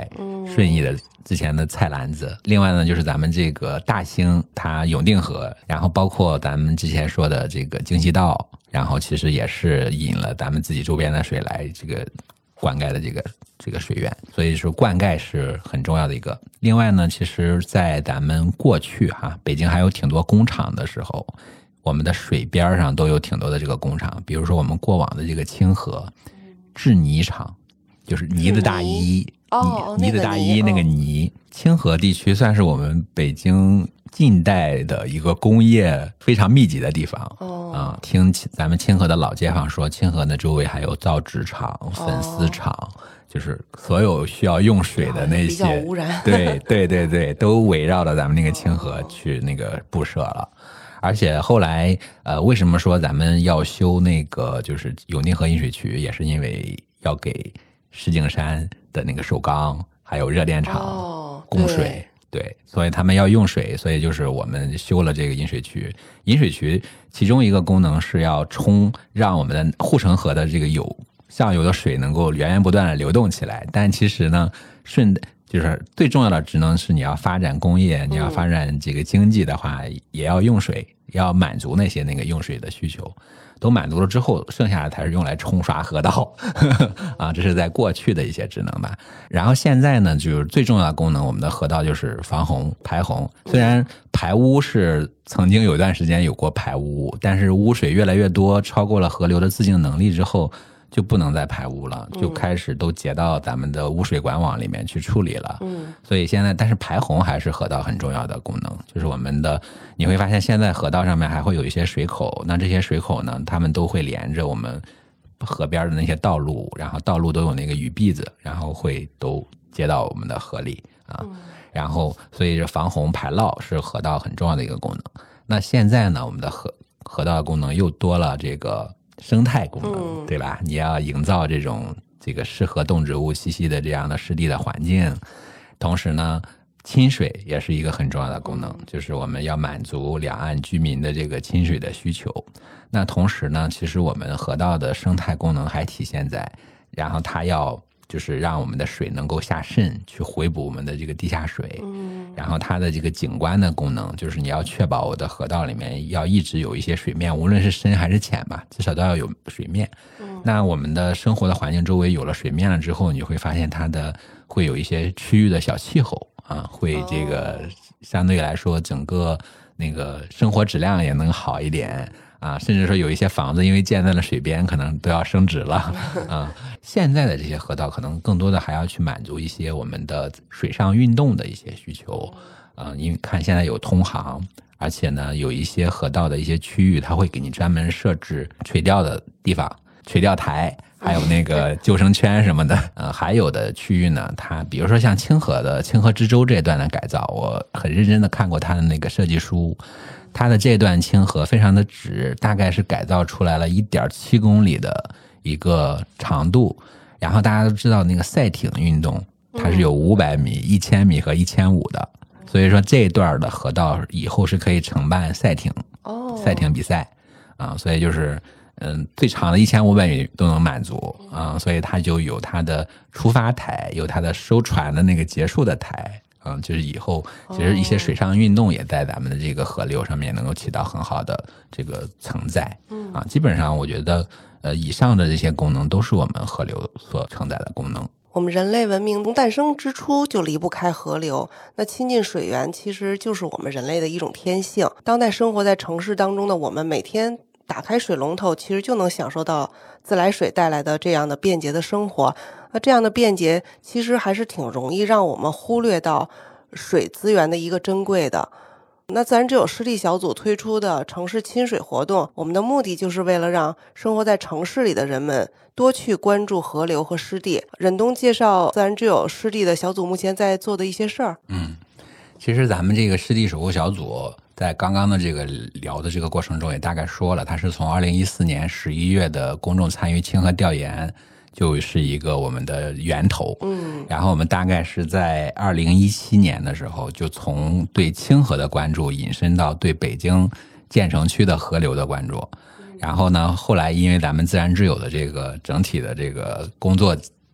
顺义的之前的菜篮子。另外呢，就是咱们这个大兴它永定河，然后包括咱们之前说的这个京西道，然后其实也是引了咱们自己周边的水来这个灌溉的这个水源，所以说灌溉是很重要的一个。另外呢，其实在咱们过去北京还有挺多工厂的时候，我们的水边上都有挺多的这个工厂，比如说我们过往的这个清河制泥厂，就是呢子大衣，呢子大衣那个呢。清河地区算是我们北京近代的一个工业非常密集的地方。听咱们清河的老街坊说，清河的周围还有造纸厂、粉丝厂，就是所有需要用水的那些， 比较污染。 对，都围绕着咱们那个清河去那个布设了。而且后来为什么说咱们要修那个就是永定河引水渠，也是因为要给石景山的那个首钢还有热电厂供水。对，所以他们要用水，所以就是我们修了这个引水渠。引水渠其中一个功能是要让我们的护城河的这个上游的水能够源源不断的流动起来。但其实呢，就是最重要的职能是你要发展工业，你要发展这个经济的话，也要用水，要满足那些那个用水的需求。都满足了之后，剩下的才是用来冲刷河道这是在过去的一些职能吧。然后现在呢，就是最重要的功能，我们的河道就是防洪排洪。虽然排污是曾经有一段时间有过排污，但是污水越来越多，超过了河流的自净能力之后，就不能再排污了，就开始都截到咱们的污水管网里面去处理了。所以现在，但是排洪还是河道很重要的功能，就是我们的，你会发现现在河道上面还会有一些水口，那这些水口呢，他们都会连着我们河边的那些道路，然后道路都有那个雨篦子，然后会都接到我们的河里然后所以这防洪排涝是河道很重要的一个功能。那现在呢，我们的河道的功能又多了这个生态功能，对吧？你要营造这个适合动植物栖息的这样的湿地的环境，同时呢，亲水也是一个很重要的功能，就是我们要满足两岸居民的这个亲水的需求。那同时呢，其实我们河道的生态功能还体现在，然后它要就是让我们的水能够下渗，去回补我们的这个地下水。然后它的这个景观的功能，就是你要确保我的河道里面要一直有一些水面，无论是深还是浅吧，至少都要有水面。那我们的生活的环境周围有了水面了之后，你会发现它会有一些区域的小气候会这个相对来说整个那个生活质量也能好一点甚至说有一些房子因为建在了水边，可能都要升值了现在的这些河道可能更多的还要去满足一些我们的水上运动的一些需求因为看现在有通航，而且呢有一些河道的一些区域，它会给你专门设置垂钓的地方，垂钓台，还有那个救生圈什么的还有的区域呢，它比如说像清河支洲这段的改造，我很认真的看过它的那个设计书，它的这段清河非常的直，大概是改造出来了 1.7 公里的一个长度。然后大家都知道那个赛艇运动，它是有500米、1000米和1500的，所以说这段的河道以后是可以承办赛艇比赛所以就是最长的1500米都能满足所以它就有它的出发台，有它的收船的那个结束的台就是以后其实一些水上运动也在咱们的这个河流上面能够起到很好的这个承载基本上我觉得以上的这些功能都是我们河流所承载的功能。 我们人类文明从诞生之初就离不开河流，那亲近水源其实就是我们人类的一种天性。当代生活在城市当中的我们，每天打开水龙头其实就能享受到自来水带来的这样的便捷的生活。那这样的便捷其实还是挺容易让我们忽略到水资源的一个珍贵的。那自然之友湿地小组推出的城市亲水活动，我们的目的就是为了让生活在城市里的人们多去关注河流和湿地。忍冬介绍自然之友湿地的小组目前在做的一些事儿。 其实咱们这个湿地守护小组在刚刚的这个聊的这个过程中也大概说了，它是从2014年11月的公众参与清河调研就是一个我们的源头然后我们大概是在2017年的时候就从对清河的关注引申到对北京建成区的河流的关注然后呢后来因为咱们自然之友的这个整体的这个工作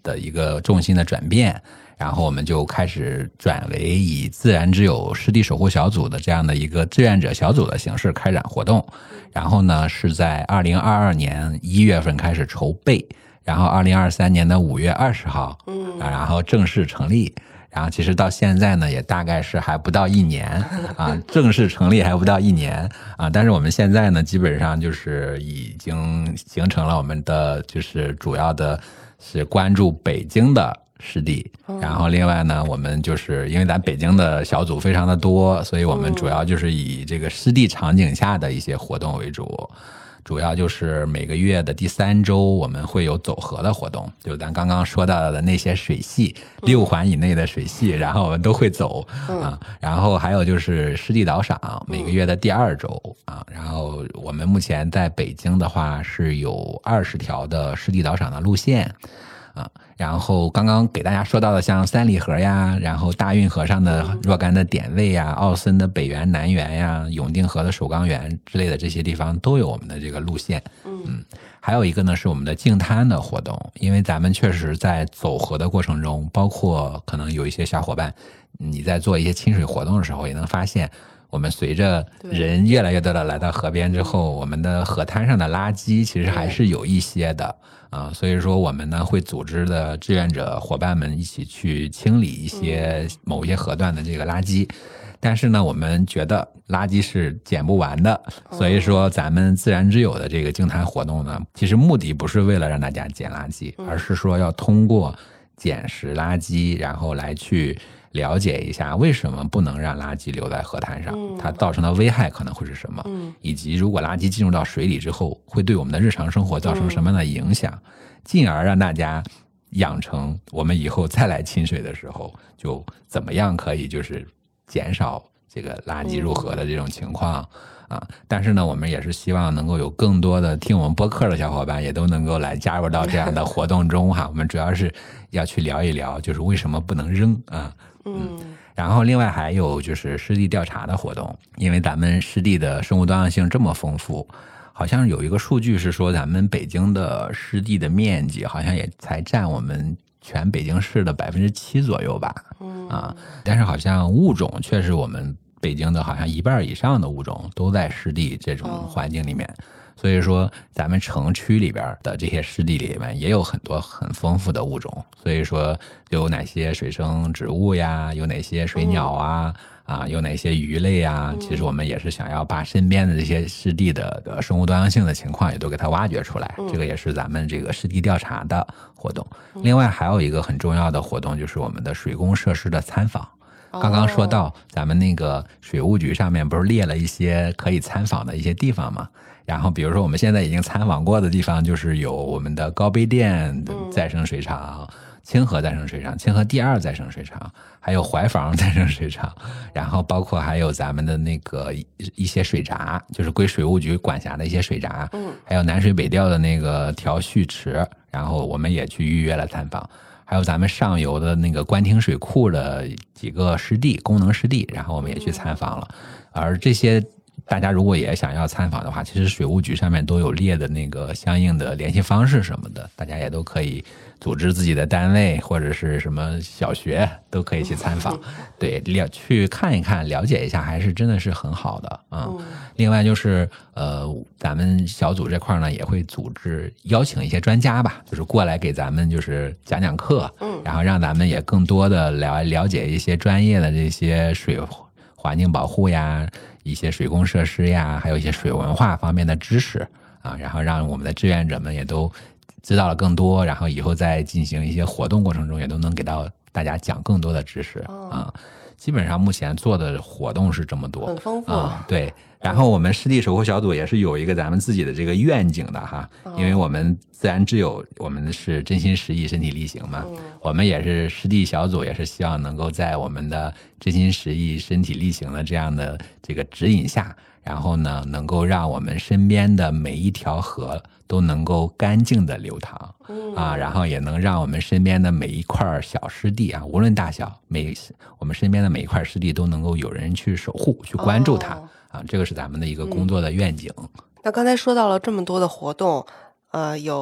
的一个重心的转变，然后我们就开始转为以自然之友湿地守护小组的这样的一个志愿者小组的形式开展活动。然后呢，是在2022年1月份开始筹备，然后2023年的5月20号，然后正式成立。然后其实到现在呢，也大概是还不到1年啊，正式成立还不到1年啊。但是我们现在呢，基本上就是已经形成了我们的就是主要的是关注北京的湿地。然后另外呢，我们就是因为咱北京的小组非常的多，所以我们主要就是以这个湿地场景下的一些活动为主。主要就是每个月的第3周我们会有走河的活动，就咱刚刚说到的那些水系，6环以内的水系，然后我们都会走啊。然后还有就是湿地导赏，每个月的第2周啊。然后我们目前在北京的话是有20条的湿地导赏的路线啊。然后刚刚给大家说到的像三里河呀，然后大运河上的若干的点位呀，奥森的北园南园呀，永定河的首钢园之类的这些地方都有我们的这个路线。还有一个呢是我们的净滩的活动，因为咱们确实在走河的过程中，包括可能有一些小伙伴你在做一些亲水活动的时候也能发现，我们随着人越来越多的来到河边之后，我们的河滩上的垃圾其实还是有一些的啊，所以说我们呢会组织的志愿者伙伴们一起去清理一些某一些河段的这个垃圾。但是呢，我们觉得垃圾是捡不完的，所以说咱们自然之友的这个净滩活动呢，其实目的不是为了让大家捡垃圾，而是说要通过捡拾垃圾，然后来去了解一下为什么不能让垃圾留在河滩上，它造成的危害可能会是什么，以及如果垃圾进入到水里之后会对我们的日常生活造成什么样的影响，进而让大家养成我们以后再来亲水的时候就怎么样可以就是减少这个垃圾入河的这种情况啊。但是呢，我们也是希望能够有更多的听我们播客的小伙伴也都能够来加入到这样的活动中哈。我们主要是要去聊一聊，就是为什么不能扔啊。然后另外还有就是湿地调查的活动，因为咱们湿地的生物多样性这么丰富，好像有一个数据是说咱们北京的湿地的面积好像也才占我们全北京市的7%左右吧。但是好像物种确实我们北京的好像1半以上的物种都在湿地这种环境里面。所以说咱们城区里边的这些湿地里面也有很多很丰富的物种，所以说有哪些水生植物呀，有哪些水鸟啊，有哪些鱼类啊，其实我们也是想要把身边的这些湿地的生物多样性的情况也都给它挖掘出来，这个也是咱们这个湿地调查的活动。另外还有一个很重要的活动就是我们的水工设施的参访。刚刚说到咱们那个水务局上面不是列了一些可以参访的一些地方吗？然后比如说我们现在已经参访过的地方就是有我们的高碑店再生水厂、清河再生水厂、清河第2再生水厂，还有怀房再生水厂，然后包括还有咱们的那个一些水闸，就是归水务局管辖的一些水闸，还有南水北调的那个调蓄池，然后我们也去预约了参访。还有咱们上游的那个官厅水库的几个湿地，功能湿地，然后我们也去参访了。而这些大家如果也想要参访的话，其实水务局上面都有列的那个相应的联系方式什么的，大家也都可以组织自己的单位或者是什么小学都可以去参访，对，去看一看了解一下，还是真的是很好的另外就是咱们小组这块呢也会组织邀请一些专家吧，就是过来给咱们就是讲讲课，然后让咱们也更多的了解一些专业的这些水环境保护呀，一些水工设施呀，还有一些水文化方面的知识然后让我们的志愿者们也都知道了更多，然后以后在进行一些活动过程中也都能给到大家讲更多的知识基本上目前做的活动是这么多， 很丰富对。然后我们湿地守护小组也是有一个咱们自己的这个愿景的哈，因为我们自然之友我们是真心实意身体力行嘛，我们也是湿地小组也是希望能够在我们的真心实意身体力行的这样的这个指引下，然后呢能够让我们身边的每一条河都能够干净的流淌然后也能让我们身边的每一块小湿地无论大小，我们身边的每一块湿地都能够有人去守护去关注它这个是咱们的一个工作的愿景。 那刚才说到了这么多的活动有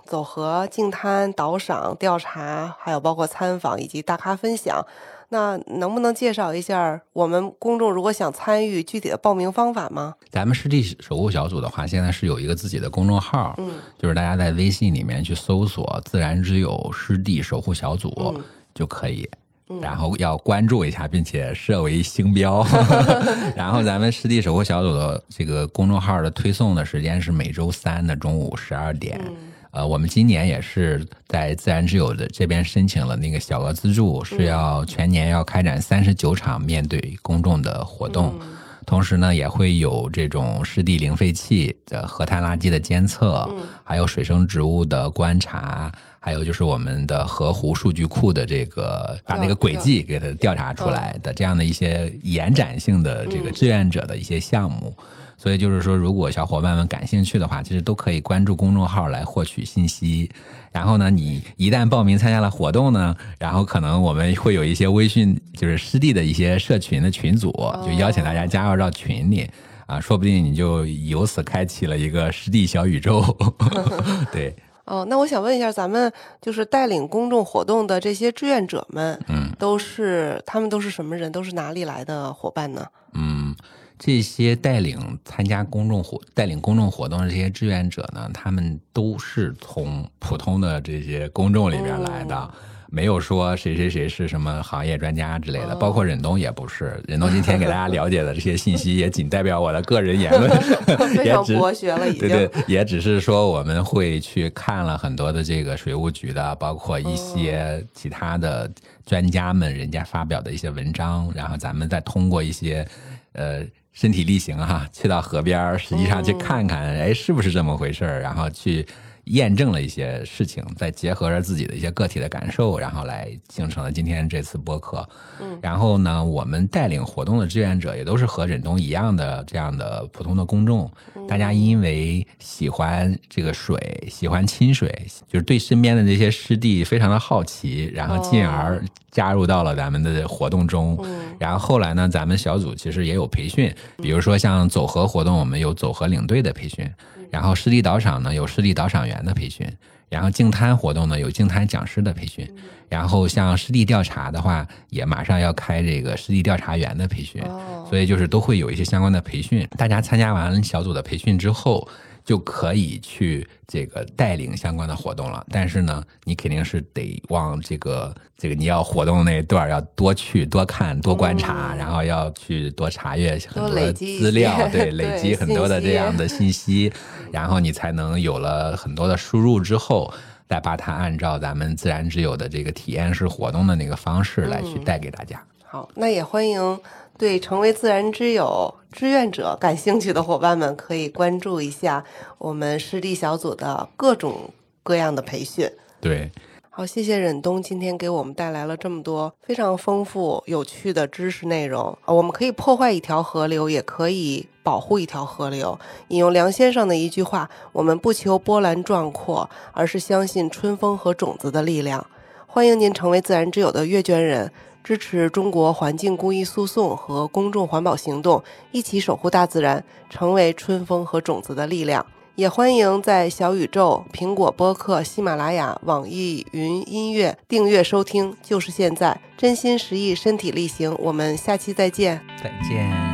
走河、净滩、导赏、调查，还有包括参访以及大咖分享。那能不能介绍一下我们公众如果想参与具体的报名方法吗？ 咱们湿地守护小组的话，现在是有一个自己的公众号，就是大家在微信里面去搜索自然之友湿地守护小组就可以。然后要关注一下，并且设为星标。然后咱们湿地守护小组的这个公众号的推送的时间是每周3的中午12点。我们今年也是在自然之友的这边申请了那个小额资助，是要全年要开展39场面对公众的活动。同时呢，也会有这种湿地零废弃的河滩垃圾的监测，还有水生植物的观察，还有就是我们的河湖数据库的这个把那个轨迹给它调查出来的这样的一些延展性的这个志愿者的一些项目。所以就是说，如果小伙伴们感兴趣的话，其实都可以关注公众号来获取信息。然后呢，你一旦报名参加了活动呢，然后可能我们会有一些微信，就是湿地的一些社群的群组，就邀请大家加入到群里啊，说不定你就由此开启了一个湿地小宇宙。对。 那我想问一下，咱们就是带领公众活动的这些志愿者们，他们都是什么人？都是哪里来的伙伴呢？ 这些带领公众活动的这些志愿者呢，他们都是从普通的这些公众里面来的，没有说谁谁谁是什么行业专家之类的，包括忍冬也不是。忍冬今天给大家了解的这些信息，也仅代表我的个人言论， 非常博学了已经。 对，也只是说我们会去看了很多的这个水务局的，包括一些其他的专家们人家发表的一些文章，然后咱们再通过一些身体力行去到河边，实际上去看看，是不是这么回事，然后去验证了一些事情，再结合着自己的一些个体的感受，然后来形成了今天这次播客。然后呢，我们带领活动的志愿者也都是和忍冬一样的这样的普通的公众，大家因为喜欢这个水，喜欢亲水，就是对身边的这些湿地非常的好奇，然后进而加入到了咱们的活动中。然后后来呢，咱们小组其实也有培训，比如说像走河活动，我们有走河领队的培训，然后湿地导赏呢有湿地导赏员的培训，然后净滩活动呢有净滩讲师的培训，然后像湿地调查的话，也马上要开这个湿地调查员的培训，所以就是都会有一些相关的培训。大家参加完小组的培训之后，就可以去这个带领相关的活动了。但是呢，你肯定是得往这个你要活动那一段要多去多看多观察，然后要去多查阅很多资料，对，累积很多的这样的信息，然后你才能有了很多的输入之后，再把它按照咱们自然之友的这个体验式活动的那个方式来去带给大家。 好，那也欢迎对成为自然之友志愿者感兴趣的伙伴们可以关注一下我们湿地小组的各种各样的培训。 对， 好，谢谢忍冬今天给我们带来了这么多非常丰富有趣的知识内容。我们可以破坏一条河流，也可以保护一条河流。引用梁先生的一句话，我们不求波澜壮阔，而是相信春风和种子的力量。欢迎您成为自然之友的阅卷人，支持中国环境公益诉讼和公众环保行动，一起守护大自然，成为春风和种子的力量。也欢迎在小宇宙、苹果播客、喜马拉雅、网易云音乐订阅收听，就是现在，真心实意，身体力行。我们下期再见。 再见。